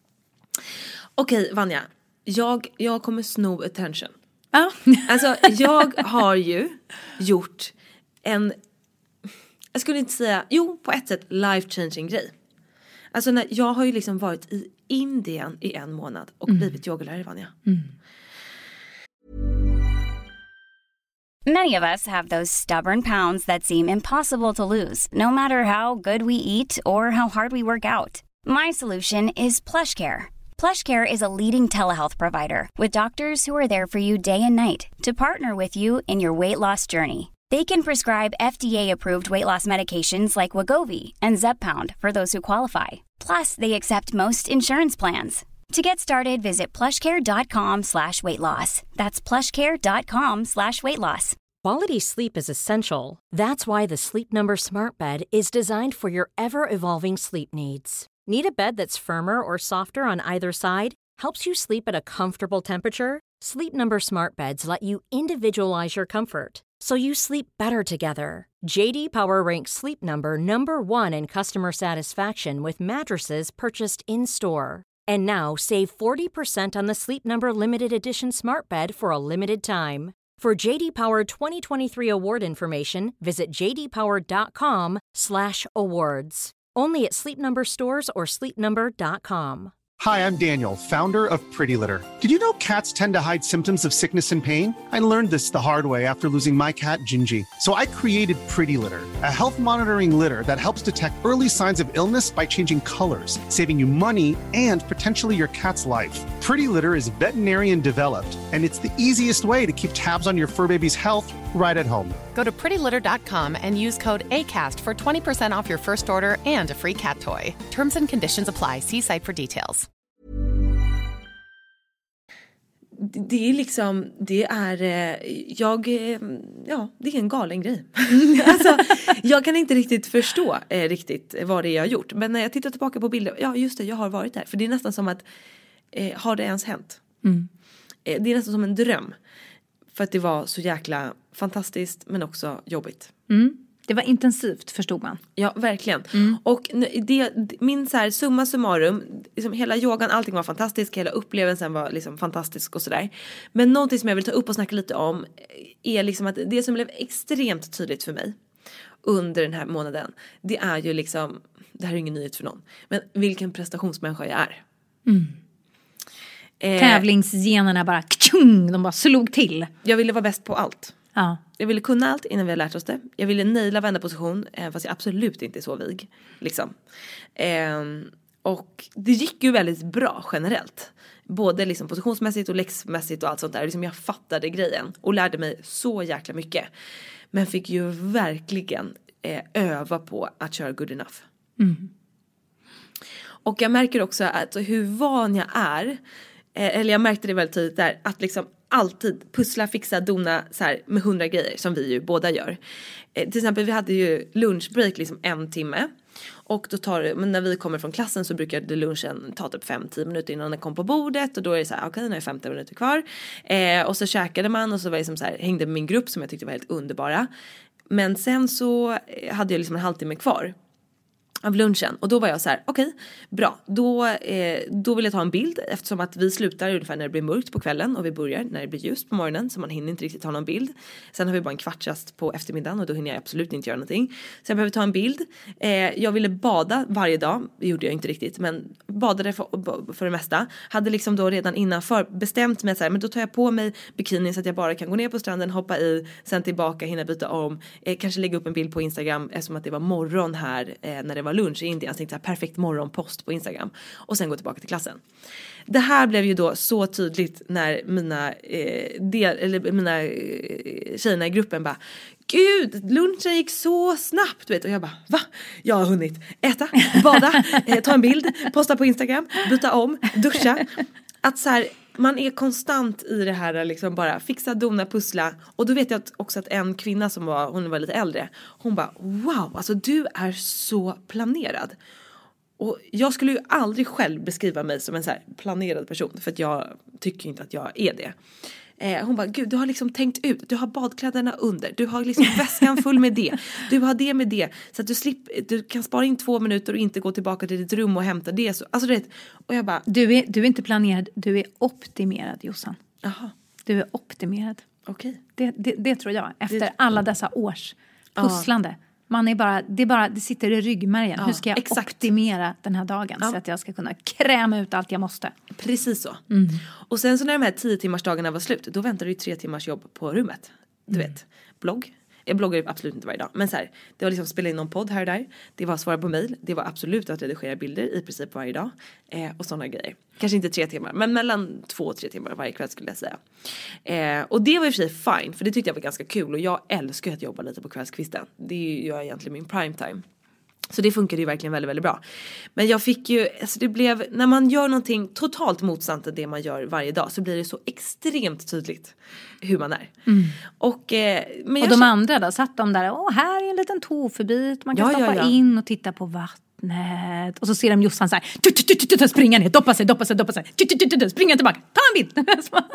Okej, Vanja. Jag, jag kommer sno attention. Ja. Alltså jag har ju gjort en, jag skulle inte säga, jo på ett sätt life changing grej. Alltså när, jag har ju liksom varit i Indien i en månad och mm. blivit yogalärare, Vanja. Mm. Many of us have those stubborn pounds that seem impossible to lose, no matter how good we eat or how hard we work out. My solution is PlushCare. PlushCare is a leading telehealth provider with doctors who are there for you day and night to partner with you in your weight loss journey. They can prescribe F D A-approved weight loss medications like Wegovy and Zepbound for those who qualify. Plus, they accept most insurance plans. To get started, visit plushcare.com slash weight loss. That's plushcare.com slash weight loss. Quality sleep is essential. That's why the Sleep Number Smart Bed is designed for your ever-evolving sleep needs. Need a bed that's firmer or softer on either side? Helps you sleep at a comfortable temperature? Sleep Number Smart Beds let you individualize your comfort, so you sleep better together. J D Power ranks Sleep Number number one in customer satisfaction with mattresses purchased in-store. And now, save forty percent on the Sleep Number Limited Edition Smart Bed for a limited time. For J D Power twenty twenty-three award information, visit jdpower.com slash awards. Only at Sleep Number stores or sleep number dot com. Hi, I'm Daniel, founder of Pretty Litter. Did you know cats tend to hide symptoms of sickness and pain? I learned this the hard way after losing my cat, Gingy. So I created Pretty Litter, a health monitoring litter that helps detect early signs of illness by changing colors, saving you money and potentially your cat's life. Pretty Litter is veterinarian developed, and it's the easiest way to keep tabs on your fur baby's health right at home. Go to pretty litter dot com and use code ACAST for twenty percent off your first order and a free cat toy. Terms and conditions apply. See site for details. det är liksom, det är, jag, ja, det är en galen grej. Alltså, jag kan inte riktigt förstå eh, riktigt vad det är jag har gjort. Men när jag tittar tillbaka på bilder, ja just det, jag har varit där. För det är nästan som att, eh, har det ens hänt? Mm. Eh, det är nästan som en dröm. För att det var så jäkla fantastiskt men också jobbigt. Mm. Det var intensivt, förstod man. Ja, verkligen. Mm. Och det, min så här, summa summarum, liksom hela yogan, allting var fantastiskt, hela upplevelsen var liksom fantastisk och sådär. Men någonting som jag vill ta upp och snacka lite om är liksom att det som blev extremt tydligt för mig under den här månaden, det är ju liksom, det här är ingen nyhet för någon, men vilken prestationsmänniska jag är. Mm. Eh, Tävlingsgenerna bara, tjung, de bara slog till. Jag ville vara bäst på allt. Ja. Jag ville kunna allt innan vi har lärt oss det. Jag ville naila vända position, eh, fast jag absolut inte är så vig. Liksom. Eh, och det gick ju väldigt bra generellt. Både liksom positionsmässigt och läxmässigt och allt sånt där. Liksom jag fattade grejen och lärde mig så jäkla mycket. Men fick ju verkligen eh, öva på att köra good enough. Mm. Och jag märker också att hur van jag är, eh, eller jag märkte det väldigt tydligt där, att liksom alltid pussla, fixa, dona så här med hundra grejer som vi ju båda gör. Eh, till exempel vi hade ju lunchbreak liksom en timme. Och då tar det, men när vi kommer från klassen så brukade lunchen ta typ fem till tio minuter innan den kom på bordet. Och då är det så här, okej, okay, nu är femton minuter kvar. Eh, och så käkade man och så var det liksom så här, hängde med min grupp som jag tyckte var helt underbara. Men sen så hade jag liksom en halvtimme kvar av lunchen. Och då var jag så här, okej, okay, bra. Då, eh, då vill jag ta en bild. Eftersom att vi slutar ungefär när det blir mörkt på kvällen. Och vi börjar när det blir ljust på morgonen. Så man hinner inte riktigt ta någon bild. Sen har vi bara en kvartsrast på eftermiddagen. Och då hinner jag absolut inte göra någonting. Så jag behöver ta en bild. Eh, jag ville bada varje dag. Det gjorde jag inte riktigt. Men badade för, för det mesta. Hade liksom då redan innanför bestämt mig så här. Men då tar jag på mig bikini så att jag bara kan gå ner på stranden. Hoppa i. Sen tillbaka. Hinna byta om. Eh, kanske lägga upp en bild på Instagram. Eftersom att det var morgon här. Eh, när det var lunch i Indien. Jag tänkte så här, perfekt morgonpost på Instagram. Och sen gå tillbaka till klassen. Det här blev ju då så tydligt när mina, eh, del, eller mina eh, tjejerna i gruppen bara, gud, lunchen gick så snabbt, vet. Och jag bara, va? Jag har hunnit äta, bada, eh, ta en bild, posta på Instagram, byta om, duscha. Att så här, man är konstant i det här liksom bara fixa, dona, pussla. Och då vet jag också att en kvinna som var, hon var lite äldre, hon bara, wow, alltså du är så planerad. Och jag skulle ju aldrig själv beskriva mig som en så här planerad person. För att jag tycker inte att jag är det. Eh, hon bara, gud, du har liksom tänkt ut. Du har badkläderna under. Du har liksom väskan full med det. Du har det med det. Så att du, slipper, du kan spara in två minuter och inte gå tillbaka till ditt rum och hämta det. Så, alltså det. Och jag bara, Du är, du är inte planerad, du är optimerad, Jossan. Jaha. Du är optimerad. Okej. Det, det, det tror jag. Efter Det- alla dessa års pusslande. Man är bara, det, är bara, det sitter i ryggmärgen. Ja, Hur ska jag exakt. optimera den här dagen? Ja. Så att jag ska kunna kräma ut allt jag måste. Precis så. Mm. Och sen så när de här tio timmars dagarna var slut, då väntade ju tre timmars jobb på rummet. Du Mm. vet, blogg. Jag bloggar absolut inte varje dag. Men så här, det var liksom spela in någon podd här och där. Det var att svara på mejl. Det var absolut att redigera bilder i princip varje dag. Eh, och sådana grejer. Kanske inte tre timmar, men mellan två och tre timmar varje kväll skulle jag säga. Eh, och det var i och för sig fine, för det tyckte jag var ganska kul. Och jag älskar att jobba lite på kvällskvisten. Det är ju jag egentligen min prime time. Så det funkade ju verkligen väldigt, väldigt bra. Men jag fick ju, alltså det blev, när man gör någonting totalt motsatt än det man gör varje dag, så blir det så extremt tydligt hur man är. Mm. Och, eh, men Och jag de känner- andra då, satt de där, åh här är en liten tofubit, man kan Ja, ja, stoppa ja. in och titta på vattnet. Och så ser de Jossan så här, tut, tut, tut, tut, springa ner, doppa sig, doppa sig, doppa sig, tut, tut, tut, tut, springa tillbaka, ta en bild.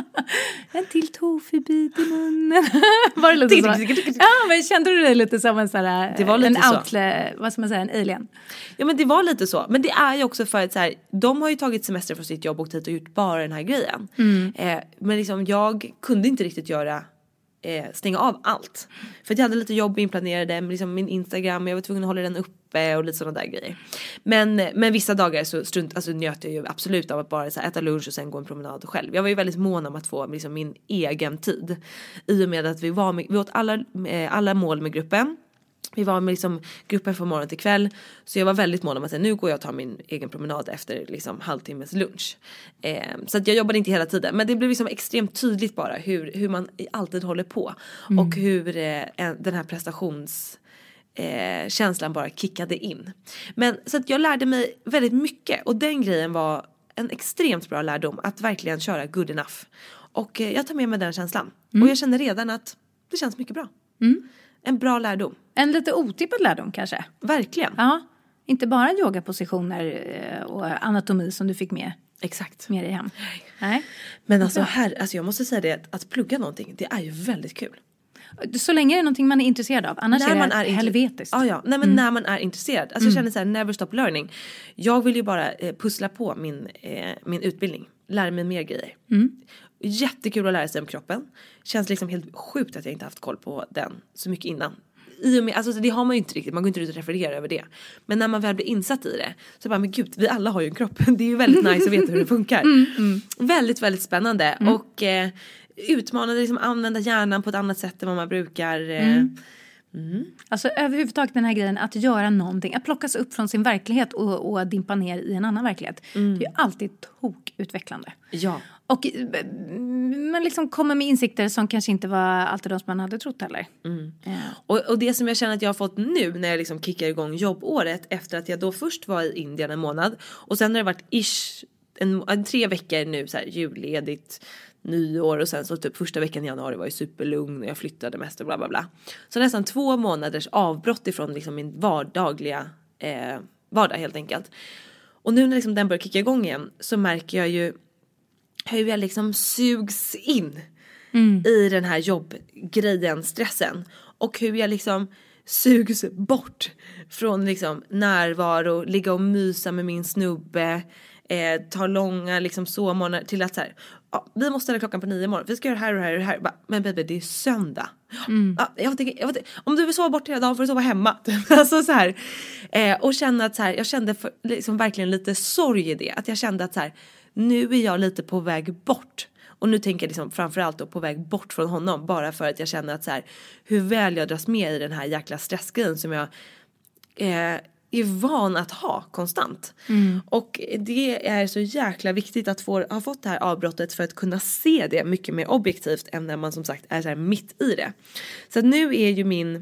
En till tofubit i munnen. Var det lite så? Ja, men kände du det lite som en sån här, Det var lite en så. outlet, vad ska man säga, en alien? Ja, men det var lite så. Men det är ju också för att så här, de har ju tagit semester från sitt jobb och hit och gjort bara den här grejen. Mm. Eh, men liksom jag kunde inte riktigt göra eh, stänga av allt. För att jag hade lite jobb inplanerade med liksom min Instagram, jag var tvungen att hålla den uppe och lite sådana där grejer. Men, men vissa dagar så strunt, alltså, njöt jag ju absolut av att bara så här, äta lunch och sen gå en promenad själv. Jag var ju väldigt mån om att få liksom, min egen tid. I och med att vi var med, vi åt alla, eh, alla mål med gruppen. Vi var med liksom gruppen från morgon till kväll. Så jag var väldigt mån om att säga, nu går jag och tar min egen promenad efter liksom halvtimmes lunch. Eh, så att jag jobbade inte hela tiden. Men det blev liksom extremt tydligt bara hur, hur man alltid håller på. Mm. Och hur eh, en, den här prestations... Eh, känslan bara kickade in. Men så att jag lärde mig väldigt mycket. Och den grejen var en extremt bra lärdom. Att verkligen köra good enough. Och eh, jag tar med mig den känslan. Mm. Och jag känner redan att det känns mycket bra. Mm. En bra lärdom. En lite otippad lärdom kanske. Verkligen. Ja, inte bara yogapositioner och anatomi som du fick med. Exakt. Med dig hem. Nej. Men alltså här, alltså jag måste säga det, att, att plugga någonting, det är ju väldigt kul. Så länge det är någonting man är intresserad av. Annars när är det man är helvetiskt. Ja, ja. Nej, men mm. när man är intresserad. Alltså mm. jag känner så här, never stop learning. Jag vill ju bara eh, pussla på min, eh, min utbildning. Lära mig mer grejer. Mm. Jättekul att lära sig om kroppen. Känns liksom helt sjukt att jag inte haft koll på den så mycket innan. I och med, alltså det har man ju inte riktigt, man går inte ut och refererar över det. Men när man väl blir insatt i det, så bara, men gud, vi alla har ju en kropp. Det är ju väldigt nice att veta hur det funkar. Mm, mm. Väldigt, väldigt spännande. Mm. Och eh, utmanande, liksom använda hjärnan på ett annat sätt än vad man brukar. Eh, mm. Mm. Alltså överhuvudtaget den här grejen att göra någonting, att plockas upp från sin verklighet och, och dimpa ner i en annan verklighet. Mm. Det är ju alltid tokutvecklande. Ja. Och man liksom kommer med insikter som kanske inte var alltid de som man hade trott heller. Mm. Ja. Och, och det som jag känner att jag har fått nu när jag liksom kickar igång jobbåret, efter att jag då först var i Indien en månad och sen har det varit ish en, en tre veckor nu så här julledigt, nyår och sen så typ första veckan i januari var ju superlugn och jag flyttade mest och bla bla bla. Så nästan två månaders avbrott ifrån liksom min vardagliga eh, vardag helt enkelt. Och nu när liksom den börjar kicka igång igen så märker jag ju hur jag liksom sugs in mm. i den här jobbgrejen, stressen. Och hur jag liksom sugs bort från liksom närvaro, ligga och mysa med min snubbe, eh, ta långa liksom sovmorgnar till att så här, ja, vi måste ställa klockan på nio imorgon, vi ska göra det här och det här och det här. Bara, men baby, det är söndag. Mm. Ja, jag vet inte, jag vet inte, om du vill sova bort hela dagen får du sova hemma. Alltså så här, eh, och känna att så här, jag kände för, liksom verkligen lite sorg i det. Att jag kände att så här, nu är jag lite på väg bort. Och nu tänker jag liksom framförallt då på väg bort från honom. Bara för att jag känner att så här, hur väl jag dras med i den här jäkla stressgrejen som jag eh, är van att ha konstant. Mm. Och det är så jäkla viktigt att få, ha fått det här avbrottet för att kunna se det mycket mer objektivt än när man som sagt är så här mitt i det. Så att nu är ju min,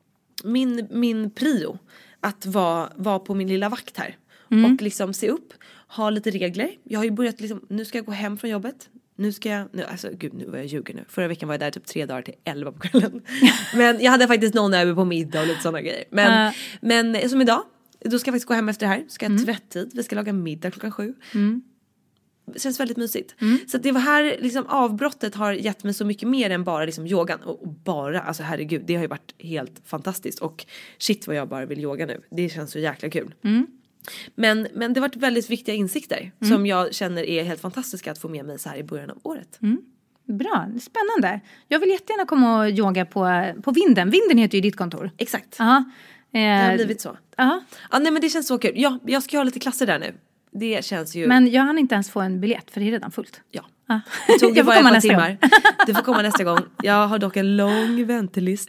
min, min prio att vara, vara på min lilla vakt här. Mm. Och liksom se upp, ha lite regler. Jag har ju börjat liksom, nu ska jag gå hem från jobbet. Nu ska jag, nu, alltså gud nu var jag ljuger nu. Förra veckan var jag där typ tre dagar till elva på kvällen. Men jag hade faktiskt någon över på middag och lite sådana grejer. Men, uh. men som idag, då ska jag faktiskt gå hem efter det här. Ska jag ha mm. tvättid, vi ska laga middag klockan sju. Mm. Det känns väldigt mysigt. Mm. Så att det var här, liksom avbrottet har gett mig så mycket mer än bara liksom yogan. Och, och bara, alltså herregud, det har ju varit helt fantastiskt. Och shit vad jag bara vill yoga nu. Det känns så jäkla kul. Mm. Men, men det har varit väldigt viktiga insikter mm. som jag känner är helt fantastiska att få med mig så här i början av året. Mm. Bra, spännande. Jag vill jättegärna komma och yoga på, på Vinden. Vinden heter ju ditt kontor. Exakt. Uh-huh. Det har blivit så. Uh-huh. Ja, nej men det känns så kul. Ja, jag ska ha lite klasser där nu. Det känns ju... Men jag hann inte ens få en biljett för det är redan fullt. Ja. Uh. Det tog ju bara ett par timmar. Du får komma nästa gång. Jag har dock en lång väntelista.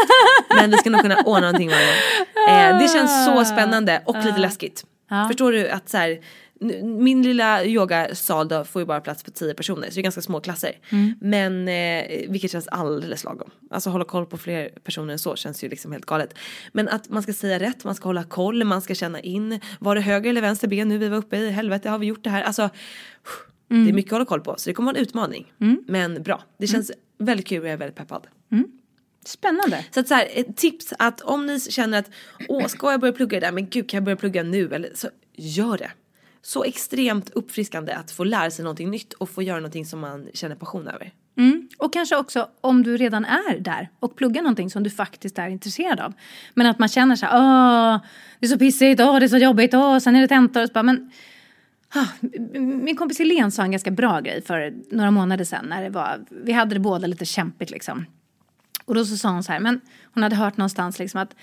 Men vi ska nog kunna ordna någonting med det. Eh, det känns så spännande och uh. lite läskigt. Uh. Förstår du att så här, min lilla yogasal då får ju bara plats på tio personer. Så det är ganska små klasser. Mm. Men eh, vilket känns alldeles lagom. Alltså hålla koll på fler personer än så känns ju liksom helt galet. Men att man ska säga rätt, man ska hålla koll, man ska känna in. Var det höger eller vänster ben nu vi var uppe i? Helvete, har vi gjort det här? Alltså, mm. det är mycket att hålla koll på. Så det kommer vara en utmaning. Mm. Men bra, det känns mm. väldigt kul och jag är väldigt peppad. Mm. Spännande. Så att så här, ett tips att om ni känner att åh, ska jag börja plugga det där? Men gud, kan jag börja plugga nu? Eller så gör det. Så extremt uppfriskande att få lära sig någonting nytt och få göra någonting som man känner passion över. Mm. Och kanske också om du redan är där och pluggar någonting som du faktiskt är intresserad av. Men att man känner så här, åh, det är så pissigt, åh, det är så jobbigt, åh, sen är det tentor. Och så bara, men, ah, min kompis Helene sa en ganska bra grej för några månader sedan. När det var, vi hade det båda lite kämpigt liksom. Och då så sa hon så här, men hon hade hört någonstans liksom att,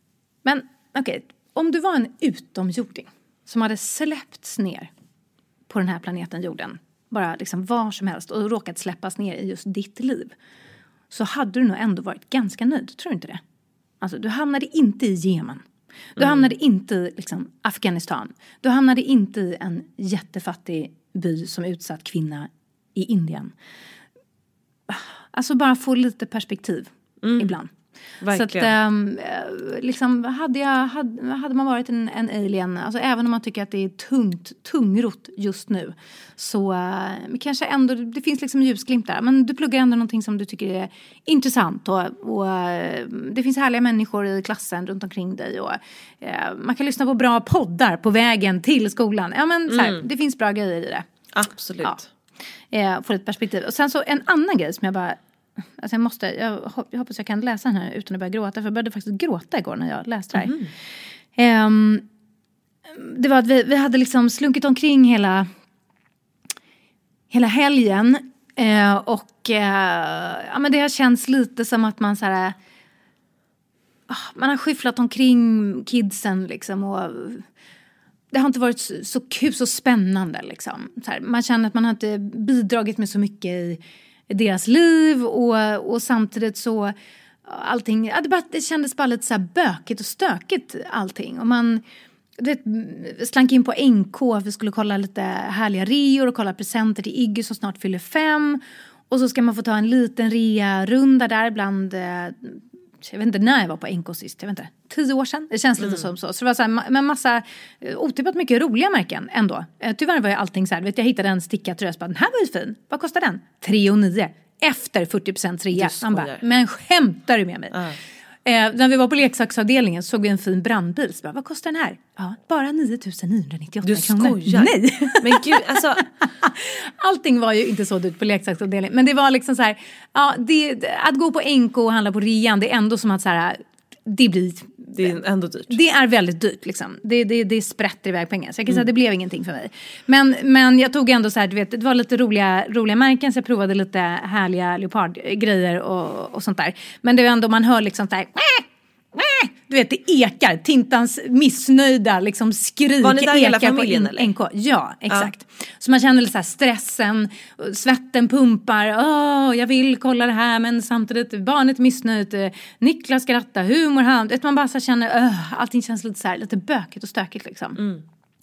men okej, okay, om du var en utomjording som hade släppts ner på den här planeten jorden. Bara liksom var som helst. Och råkat släppas ner i just ditt liv. Så hade du nog ändå varit ganska nöjd. Tror du inte det? Alltså du hamnade inte i Jemen. Du mm. hamnade inte i liksom, Afghanistan. Du hamnade inte i en jättefattig by som utsatt kvinna i Indien. Alltså bara få lite perspektiv mm. ibland. Verkligen. Så att, ähm, liksom, hade, jag, hade, hade man varit en, en alien, alltså även om man tycker att det är tungt, tungrot just nu, så äh, kanske ändå, det finns liksom ljusglimtar. Men du pluggar ändå någonting som du tycker är intressant. Och, och äh, det finns härliga människor i klassen runt omkring dig. Och, äh, man kan lyssna på bra poddar på vägen till skolan. Ja, men, så här, mm. det finns bra grejer i det. Absolut. Ja. Eh, får ett perspektiv. Och sen så en annan grej som jag bara... Alltså jag måste... Jag, jag hoppas jag kan läsa den här utan att börja gråta. För jag började faktiskt gråta igår när jag läste det här. Mm. Eh, det var att vi, vi hade liksom slunkit omkring hela... Hela helgen. Eh, och... Eh, ja, men det har känts lite som att man så här... Man har skyfflat omkring kidsen liksom och... Det har inte varit så, så kul, så spännande liksom. Så här, man känner att man har inte bidragit med så mycket i, i deras liv. Och, och samtidigt så allting, ja, det, bara, det kändes bara lite så här bökigt och stökigt allting. Och man det, slank in på N K, vi skulle kolla lite härliga reor och kolla presenter till Iggy som snart fyller fem. Och så ska man få ta en liten rea-runda där bland... Jag vet inte när jag var på N K sist, jag vet inte, tio år sedan. Det känns lite mm. som så. Så det var så här, med massa otippat mycket roliga märken ändå. Tyvärr var ju allting så här, vet jag hittade en stickad tröja, den här var ju fin. Vad kostar den? tre och nio efter fyrtio procent rea. Man bara, men skämtar du med mig? Uh. Eh, när vi var på leksaksavdelningen såg vi en fin brandbil. Så bara, vad kostar den här? Ja, bara nio tusen niohundranittioåtta kronor. Du skojar? Nej. Men gud, alltså... Allting var ju inte så dyrt på leksaksavdelningen. Men det var liksom så här, ja, det, att gå på N K och handla på rean, det är ändå som att så här, det blir... Det är ändå dyrt. Det är väldigt dyrt liksom. Det, det, det sprätter iväg pengar. Så jag kan mm. säga att det blev ingenting för mig. Men, men jag tog ändå så här, du vet, det var lite roliga, roliga märken. Så jag provade lite härliga leopardgrejer och, och sånt där. Men det är ändå, man hör liksom så här... Du vet, det ekar. Tintans missnöjda liksom skrik. Var ni där hela ekar familjen på eller? N K. Ja, exakt. Ja. Så man känner lite så här stressen, svetten pumpar. Åh, jag vill kolla det här, men samtidigt barnet missnöjt. Niklas skrattar, humor, han. Vet man bara så känner, öh, allting känns lite så här, lite bökigt och stökigt liksom. Mm.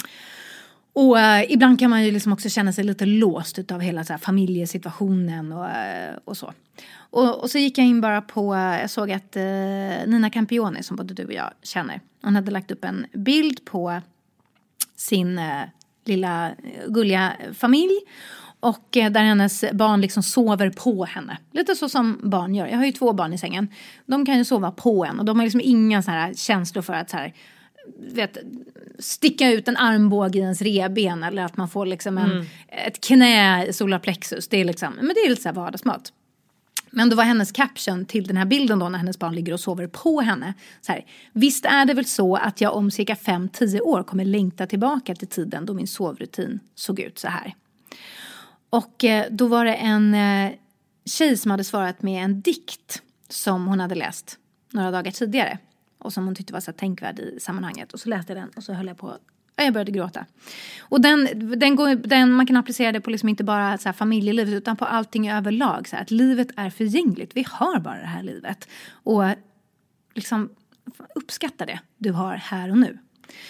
Och uh, ibland kan man ju liksom också känna sig lite låst utav hela så här, familjesituationen och, uh, och så. Och, och så gick jag in bara på, uh, jag såg att uh, Nina Campioni, som både du och jag känner, hon hade lagt upp en bild på sin uh, lilla uh, gulliga familj. Och uh, där hennes barn liksom sover på henne. Lite så som barn gör. Jag har ju två barn i sängen. De kan ju sova på en och de har liksom inga så här känslor för att så här... Vet, sticka ut en armbåge i ens reben eller att man får liksom en, mm. ett knä i solarplexus. Det är liksom, men det är lite så här vardagsmat. Men då var hennes caption till den här bilden då när hennes barn ligger och sover på henne. Så här, visst är det väl så att jag om cirka fem till tio år kommer längta tillbaka till tiden då min sovrutin såg ut så här. Och eh, då var det en eh, tjej som hade svarat med en dikt som hon hade läst några dagar tidigare. Och som hon tyckte var så tänkvärd i sammanhanget. Och så läste jag den och så höll jag på. Jag började gråta. Och den, den, går, den man kan applicera det på liksom inte bara så här familjelivet utan på allting överlag. Så här, att livet är förgängligt. Vi har bara det här livet. Och liksom uppskatta det du har här och nu.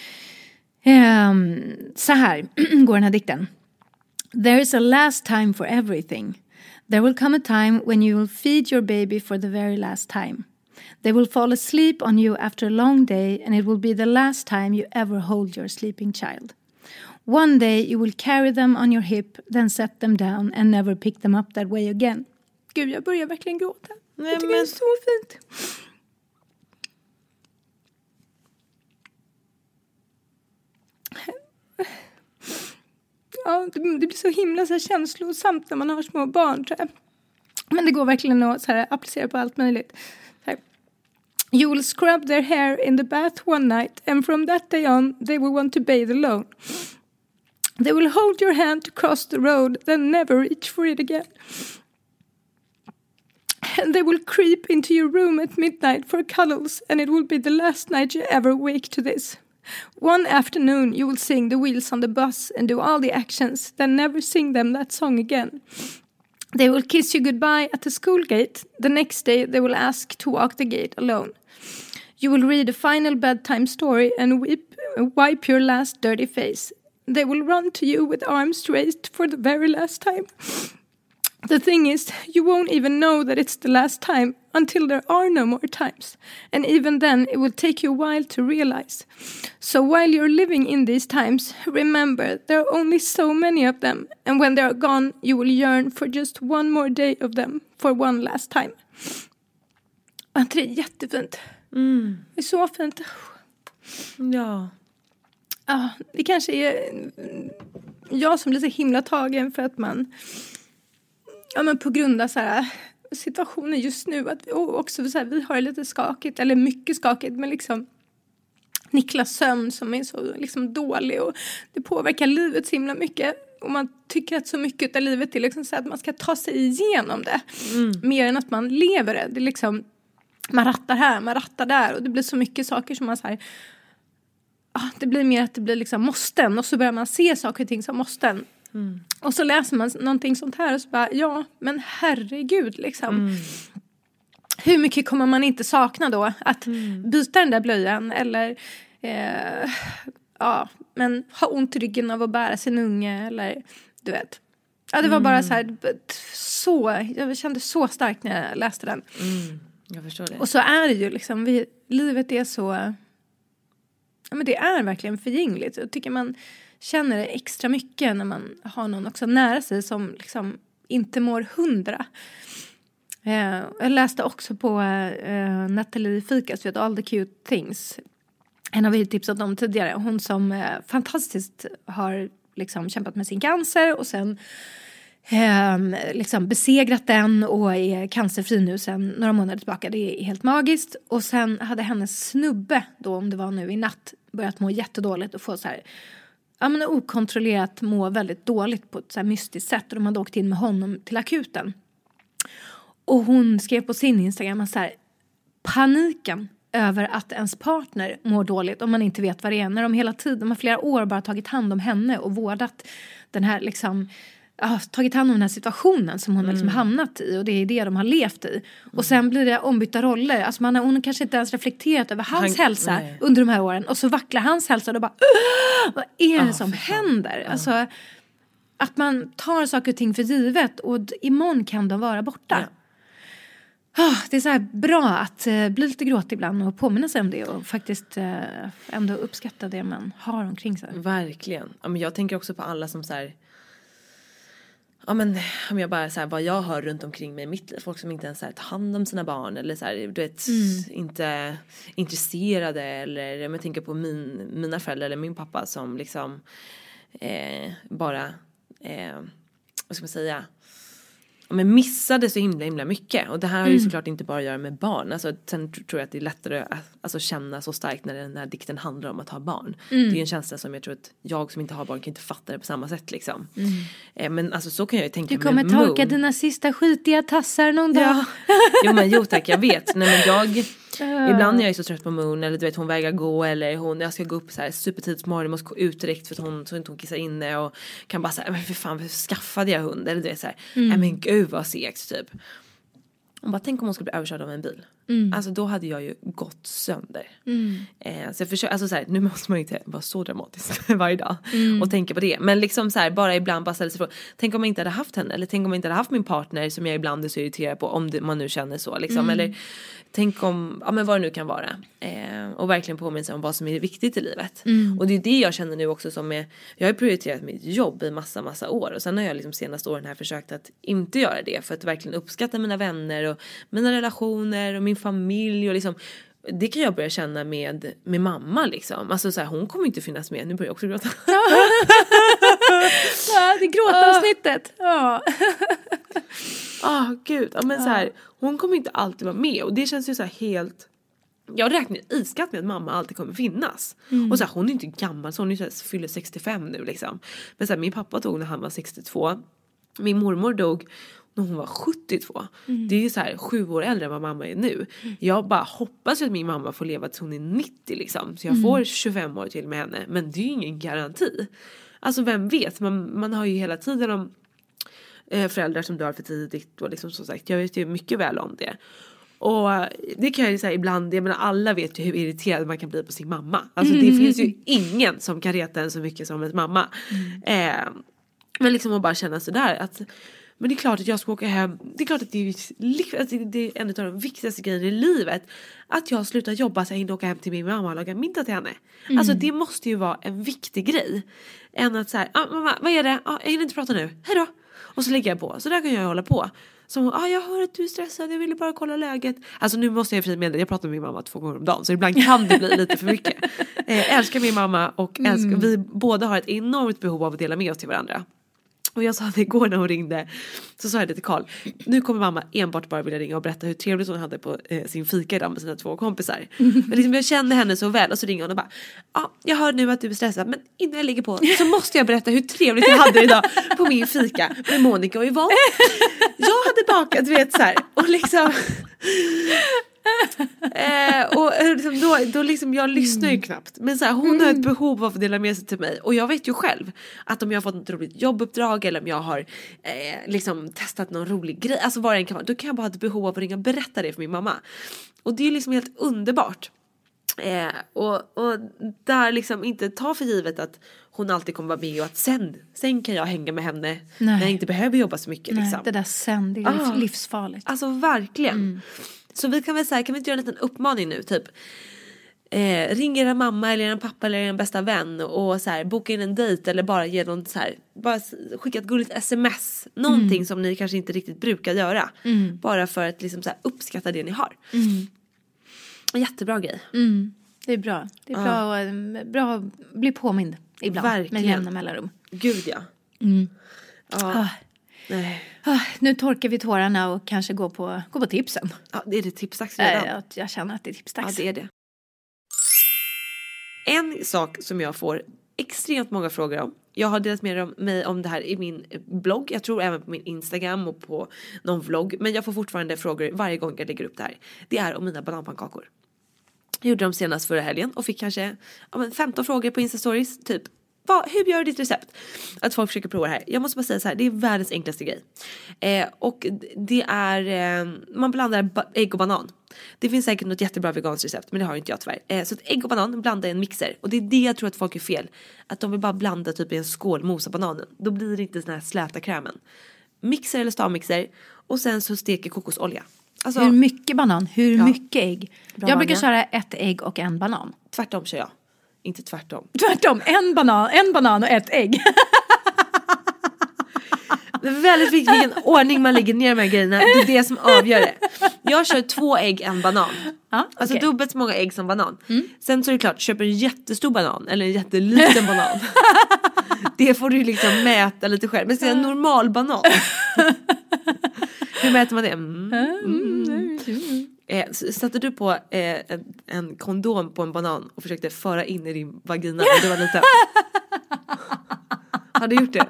Um, så här går den här dikten. There is a last time for everything. There will come a time when you will feed your baby for the very last time. They will fall asleep on you after a long day and it will be the last time you ever hold your sleeping child. One day you will carry them on your hip, then set them down and never pick them up that way again. Gud, jag börjar verkligen gråta. Nej, jag tycker men... det är så fint. Ja, det, det blir så himla så här känslosamt när man har små barn, tror jag. Men det går verkligen att så här, applicera på allt möjligt. You will scrub their hair in the bath one night and from that day on they will want to bathe alone. They will hold your hand to cross the road then never reach for it again. And they will creep into your room at midnight for cuddles and it will be the last night you ever wake to this. One afternoon you will sing the wheels on the bus and do all the actions then never sing them that song again. They will kiss you goodbye at the school gate. The next day they will ask to walk the gate alone. You will read a final bedtime story and weep, wipe your last dirty face. They will run to you with arms raised for the very last time. The thing is, you won't even know that it's the last time until there are no more times. And even then, it will take you a while to realize. So while you're living in these times, remember, there are only so many of them. And when they are gone, you will yearn for just one more day of them, for one last time. Och det är jättefint. Mm. Det är så fint. Ja. Ja, det kanske är jag som blir så himla tagen för att man... Ja, men på grund av så här situationen just nu att vi, också så här, vi har det lite skakigt eller mycket skakigt, men liksom Niklas sömn som är så liksom dålig och det påverkar livet så himla mycket och man tycker att så mycket av livet är liksom så att man ska ta sig igenom det mm. mer än att man lever det. Det är liksom man rattar här, man rattar där och det blir så mycket saker som man så här, ah, det blir mer att det blir liksom måsten och så börjar man se saker och ting som måsten. Mm. Och så läser man någonting sånt här och så bara, ja, men herregud liksom. Mm. Hur mycket kommer man inte sakna då? Att mm. byta den där blöjan eller eh, ja, men ha ont i ryggen av att bära sin unge eller du vet. Ja, det var mm. bara så här, så, jag kände så starkt när jag läste den. Mm. Jag förstår det. Och så är det ju liksom, vi, livet är så, ja men det är verkligen förgängligt. Jag tycker man känner det extra mycket när man har någon också nära sig som liksom inte mår hundra. Eh, jag läste också på eh, Natalie Fikas vet All the Cute Things. En har vi tipsat om tidigare. Hon som eh, fantastiskt har liksom kämpat med sin cancer och sen eh, liksom besegrat den och är cancerfri nu sedan några månader tillbaka. Det är helt magiskt. Och sen hade hennes snubbe då, om det var nu i natt, börjat må jättedåligt och få så här, ja men okontrollerat må väldigt dåligt på ett så här mystiskt sätt. Och de hade åkt in med honom till akuten. Och hon skrev på sin Instagram så här, paniken över att ens partner mår dåligt om man inte vet vad det är. När de hela tiden, de har flera år bara tagit hand om henne och vårdat den här liksom, ja, tagit hand om den här situationen som hon mm. liksom hamnat i. Och det är det de har levt i. Mm. Och sen blir det ombytta roller. Alltså man har, hon har kanske inte ens reflekterat över hans Han, hälsa nej. under de här åren. Och så vacklar hans hälsa och då bara, vad är det oh, som händer? Oh. Alltså att man tar saker och ting för givet och imorgon kan de vara borta. Ja. Oh, det är så här bra att uh, bli lite gråt ibland och påminna sig om det och faktiskt uh, ändå uppskatta det man har omkring sig. Verkligen. Ja, men jag tänker också på alla som så här, ja men om jag bara så här, vad jag hör runt omkring mig i mitt liv, folk som inte ens så här, tar hand om sina barn eller så här, du vet, mm. inte intresserade eller om jag tänker på min, mina föräldrar eller min pappa som liksom eh, bara eh, vad ska man säga, men missade så himla himla mycket. Och det här har ju mm. såklart inte bara att göra med barn. Alltså, sen tror jag att det är lättare att alltså, känna så starkt när den här dikten handlar om att ha barn. Mm. Det är en känsla som jag tror att jag som inte har barn kan inte fatta det på samma sätt liksom. Mm. Eh, men alltså så kan jag ju tänka. Du kommer med torka Moon. Dina sista skitiga tassar någon dag. Ja. Jo men jo tack, jag vet. Nej men jag uh. ibland när jag är så trött på Moon eller du vet hon vägrar gå eller hon, jag ska gå upp så här supertidigt morgon, måste gå ut direkt för att hon så inte hon kissar inne och kan bara säga men för fan för skaffade jag hund eller du vet så här. Mm. Nej men gud vad segt typ. Och bara tänk om hon skulle bli överkörd av en bil. Mm. Alltså då hade jag ju gått sönder. Mm. Eh, så jag försöker, alltså så här, nu måste man ju inte vara så dramatisk varje dag. Mm. Och tänka på det. Men liksom så här, bara ibland bara ställa sig frågan. Tänk om jag inte hade haft henne. Eller tänk om jag inte hade haft min partner som jag ibland är så irriterad på. Om det, man nu känner så liksom. Mm. Eller tänk om, ja men vad det nu kan vara. Eh, och verkligen påminna sig om vad som är viktigt i livet. Mm. Och det är det jag känner nu också som är, jag har prioriterat mitt jobb i massa massa år. Och sen har jag liksom senaste åren här försökt att inte göra det. För att verkligen uppskatta mina vänner och mina relationer och min familj och liksom, det kan jag börja känna med med mamma liksom. Alltså så här, hon kommer inte finnas med. Nu börjar jag också gråta. Ja, det är gråtavsnittet. Ja. Ah, gud. Ja, men så här, hon kommer inte alltid vara med och det känns ju så här helt. Jag räknar iskallt med att mamma alltid kommer finnas. Mm. Och så här, hon är inte gammal så hon är så här, fyller sextiofem nu liksom. Men så här, min pappa dog när han var sextiotvå. Min mormor dog när hon var sjuttiotvå. Mm. Det är ju så här sju år äldre än vad mamma är nu. Mm. Jag bara hoppas att min mamma får leva tills hon är nittio liksom. Så jag mm. får tjugofem år till med henne. Men det är ju ingen garanti. Alltså vem vet. Man, man har ju hela tiden om eh, föräldrar som dör för tidigt. Och liksom som sagt, jag vet ju mycket väl om det. Och det kan jag ju säga ibland. Jag menar alla vet ju hur irriterad man kan bli på sin mamma. Alltså mm. det finns ju ingen som kan reta en så mycket som en mamma. Mm. Eh, men liksom att bara känna sådär att Men det är klart att jag ska åka hem. Det är klart att det är, att det är en av de viktigaste grejerna i livet. Att jag slutar jobba så jag hinner åka hem till min mamma och laga middag till henne. Mm. Alltså det måste ju vara en viktig grej. Än att så här, ah, mamma, vad är det? Ah, jag hinner inte prata nu. Hej då. Och så lägger jag på. Så där kan jag hålla på. Så ah, jag hör att du är stressad. Jag ville bara kolla läget. Alltså nu måste jag fri med det. Jag pratar med min mamma två gånger om dagen. Så ibland kan det bli lite för mycket. Eh, älskar min mamma. Och älskar, mm. vi båda har ett enormt behov av att dela med oss till varandra. Och jag sa det igår när hon ringde. Så sa jag det till Carl. Nu kommer mamma enbart bara vilja ringa och berätta hur trevligt hon hade på eh, sin fika idag med sina två kompisar. Mm. Men liksom, jag kände henne så väl. Och så ringer hon och bara. Ja, ah, jag hör nu att du är stressad. Men innan jag ligger på så måste jag berätta hur trevligt jag hade idag på min fika. Med Monica och Yvonne. Jag hade bakat, du vet så här. Och liksom... eh, och liksom, då, då liksom jag lyssnar ju knappt. Men så här, hon mm. har ett behov av att dela med sig till mig. Och jag vet ju själv att om jag har fått ett roligt jobbuppdrag eller om jag har eh, liksom testat någon rolig grej, alltså vad det än kan vara, då kan jag bara ha ett behov av att ringa och berätta det för min mamma. Och det är liksom helt underbart. Eh, och, och där liksom inte ta för givet att hon alltid kommer vara med och att sen, sen kan jag hänga med henne. Nej. När jag inte behöver jobba så mycket. Nej, liksom. Det där sen, det är ah, livsfarligt. Alltså verkligen. Mm. Så vi kan väl säga, kan vi inte göra en liten uppmaning nu typ. Eh, ring era mamma eller en pappa eller en bästa vän och så här, boka in en dejt eller bara ge någon så här, bara skicka ett gulligt sms. Någonting mm. som ni kanske inte riktigt brukar göra. Mm. Bara för att liksom så här, uppskatta det ni har. Mm. En jättebra grej. Mm. Det är bra. Det är bra, ja. bra att bli påmind ibland. Verkligen. Med jämna mellanrum. Gud ja. Mm. Ja. Ah. Nej. Ah, nu torkar vi tårarna och kanske går på, går på tipsen. Ja, det är det tipsdags redan. Äh, jag, jag känner att det är tipsdags. Ja, det är det. En sak som jag får extremt många frågor om. Jag har delat med mig om det här i min blogg. Jag tror även på min Instagram och på någon vlogg. Men jag får fortfarande frågor varje gång jag lägger upp det här. Det är om mina bananpannkakor. Jag gjorde dem senast förra helgen och fick kanske ja, men femton frågor på Insta-stories. Typ, vad, hur gör du ditt recept? Att folk försöker prova det här. Jag måste bara säga så här, det är världens enklaste grej. Eh, och det är, eh, man blandar ba- ägg och banan. Det finns säkert något jättebra veganskt recept, men det har inte jag tyvärr. Eh, så ett ägg och banan blandar i en mixer. Och det är det jag tror att folk är fel. Att de vill bara blanda typ i en skål mosa bananen. Då blir det inte sån här släta krämen. Mixer eller stavmixer. Och sen så steker kokosolja. Alltså, hur mycket banan? Hur ja. mycket ägg? Bra jag brukar köra ett ägg och en banan. Tvärtom kör jag. Inte tvärtom. Tvärtom. En banan, en banan och ett ägg. Det är väldigt viktigt vilken ordning man lägger ner de här grejerna. Det är det som avgör det. Jag kör två ägg, en banan. Ah, okay. Alltså dubbelt så många ägg som banan. Mm. Sen så är det klart, köper en jättestor banan eller en jätteliten banan. Det får du liksom mäta lite själv. Men så en normal banan. Hur mäter man det? Mm. Mm. Eh, satte du på eh, en, en kondom på en banan och försökte föra in i din vagina när du var liten? Har du gjort det?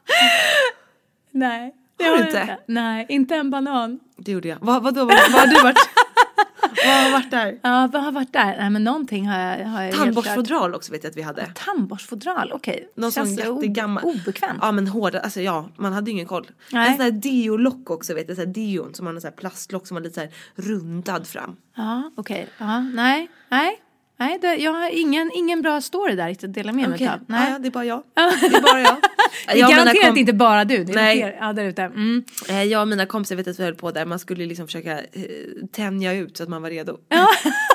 Nej. Har du inte? inte? Nej, inte en banan. Det gjorde jag. Vad, vadå, vad, vad har du varit? Vad har varit där? Ja, vad har varit där? Nej, men någonting har jag, har jag tandborstfodral också vet jag att vi hade. Tandborstfodral, okej. Okay. Någon sån jättegammal. Obekvämt. Ja, men hårda, alltså ja, man hade ju ingen koll. Nej. En sån här deo-lock också vet jag, sån här deon som har en sån här plastlock som var lite så här rundad fram. Ja, okej. Okay. Ja, nej, nej. Nej, det, jag har ingen, ingen bra story där riktigt att dela med okay. mig av. Nej, ja, det är bara jag. Det är bara jag. Det är garanterat kom... inte bara du. Det är nej. Fler, ja, där ute. Mm. Jag och mina kompisar vet att vi höll på där. Man skulle liksom försöka eh, tänja ut så att man var redo. Ja.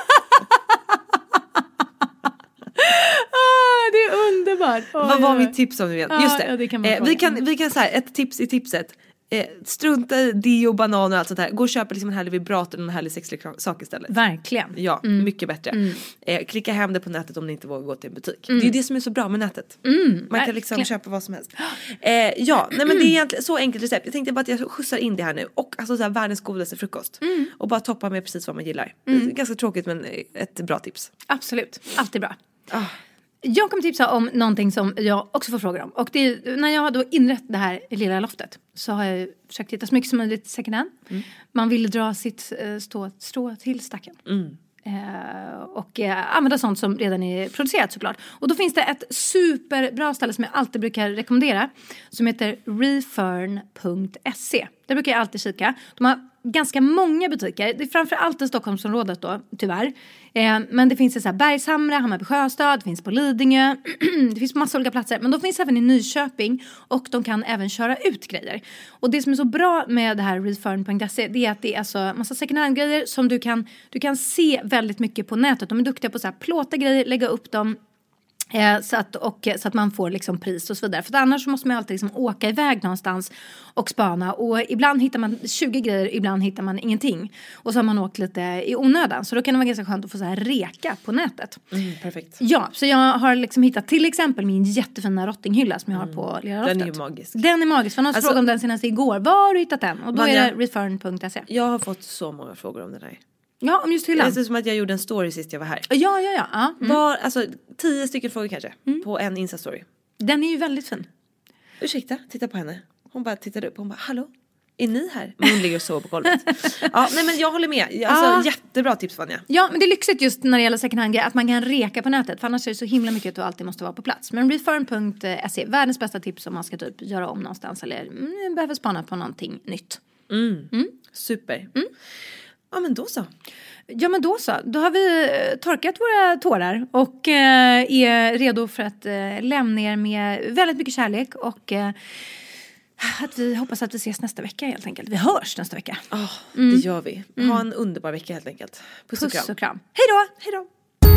ah, det är underbart. Oh, Vad var mitt tips om du vet? Ah, Just det. Ja, det kan eh, vi kan, vi kan säga ett tips i tipset. Eh, strunta i deo, banan och allt sånt här. Gå och köpa liksom en härlig vibrator och en härlig sexlig sak istället. Verkligen. Ja, mm. mycket bättre. Mm. Eh, klicka hem det på nätet om ni inte vågar gå till en butik. Mm. Det är det som är så bra med nätet. Mm. Man kan liksom köpa vad som helst. Eh, ja, nej men det är egentligen så enkelt recept. Jag tänkte bara att jag skjutsar in det här nu. Och alltså så här, världens godaste frukost. Mm. Och bara toppa med precis vad man gillar. Mm. Ganska tråkigt men ett bra tips. Absolut, alltid bra. Ah. Jag kommer tipsa om någonting som jag också får frågor om. Och det är, när jag har då inrett det här lilla loftet så har jag försökt hitta så mycket som möjligt second hand. Mm. Man vill dra sitt eh, stå, strå till stacken. Mm. Eh, och eh, använda sånt som redan är producerat såklart. Och då finns det ett superbra ställe som jag alltid brukar rekommendera. Som heter refurn punkt se. Där brukar jag alltid kika. De har ganska många butiker. Det är framförallt i Stockholmsområdet då, tyvärr. Eh, men det finns i så här Bergshamra, Hammarby Sjöstad, det finns på Lidingö. Det finns på massa olika platser. Men de finns även i Nyköping och de kan även köra ut grejer. Och det som är så bra med det här refurn punkt se det är att det är alltså massa second hand-grejer som du kan, du kan se väldigt mycket på nätet. De är duktiga på så här plåta grejer, lägga upp dem. Eh, så, att, och, så att man får liksom pris och så vidare. För annars så måste man alltid liksom åka iväg någonstans och spana. Och ibland hittar man tjugo grejer, ibland hittar man ingenting. Och så har man åkt lite i onödan. Så då kan det vara ganska skönt att få så här reka på nätet. Mm, perfekt. Ja, så jag har liksom hittat till exempel min jättefina rottinghylla som jag har mm. på Lilla Roftet. Den är ju magisk. Den är magisk, för någon alltså, frågade om den senast igår. Var har du hittat den? Och då Vanja, är det refurn punkt se. Jag har fått så många frågor om det där. Ja, om just hyllan. Det är som att jag gjorde en story sist jag var här. Ja, ja, ja. ja. Mm. Var, alltså, tio stycken frågor kanske. Mm. På en Insta-story. Den är ju väldigt fin. Ursäkta, titta på henne. Hon bara tittade upp. Hon bara, hallå? Är ni här? Men hon ligger och sover på golvet. Ja, nej men jag håller med. Alltså, ja. Jättebra tips, Vanja. Ja, men det är lyxigt just när det gäller second hand att man kan reka på nätet. För annars är det så himla mycket att du alltid måste vara på plats. Men refurn punkt se, världens bästa tips om man ska typ göra om någonstans. Eller mm, behöver spana på någonting nytt. Mm. Mm. Super. Mm. Ja, men då så. Ja, men då så. Då har vi torkat våra tårar och eh, är redo för att eh, lämna er med väldigt mycket kärlek och eh, att vi hoppas att vi ses nästa vecka helt enkelt. Vi hörs nästa vecka. Ja, oh, mm. det gör vi. Ha mm. en underbar vecka helt enkelt. Puss, Puss och kram. Och kram. Hej då! Hej då!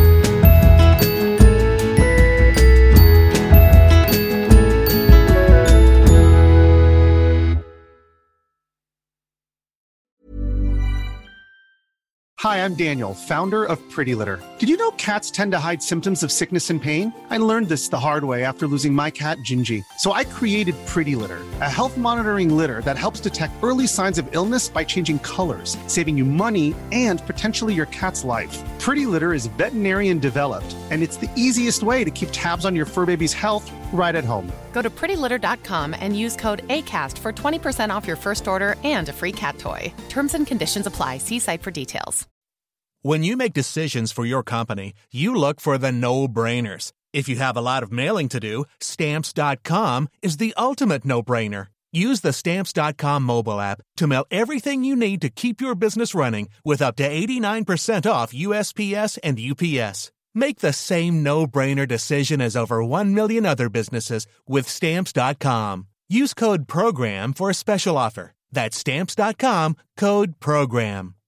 Hi, I'm Daniel, founder of Pretty Litter. Did you know cats tend to hide symptoms of sickness and pain? I learned this the hard way after losing my cat, Gingy. So I created Pretty Litter, a health monitoring litter that helps detect early signs of illness by changing colors, saving you money and potentially your cat's life. Pretty Litter is veterinarian developed, and it's the easiest way to keep tabs on your fur baby's health right at home. Go to pretty litter dot com and use code ACAST for twenty percent off your first order and a free cat toy. Terms and conditions apply. See site for details. When you make decisions for your company, you look for the no-brainers. If you have a lot of mailing to do, stamps dot com is the ultimate no-brainer. Use the stamps dot com mobile app to mail everything you need to keep your business running with up to eighty-nine percent off U S P S and U P S. Make the same no-brainer decision as over one million other businesses with stamps dot com. Use code PROGRAM for a special offer. That's stamps dot com, code PROGRAM.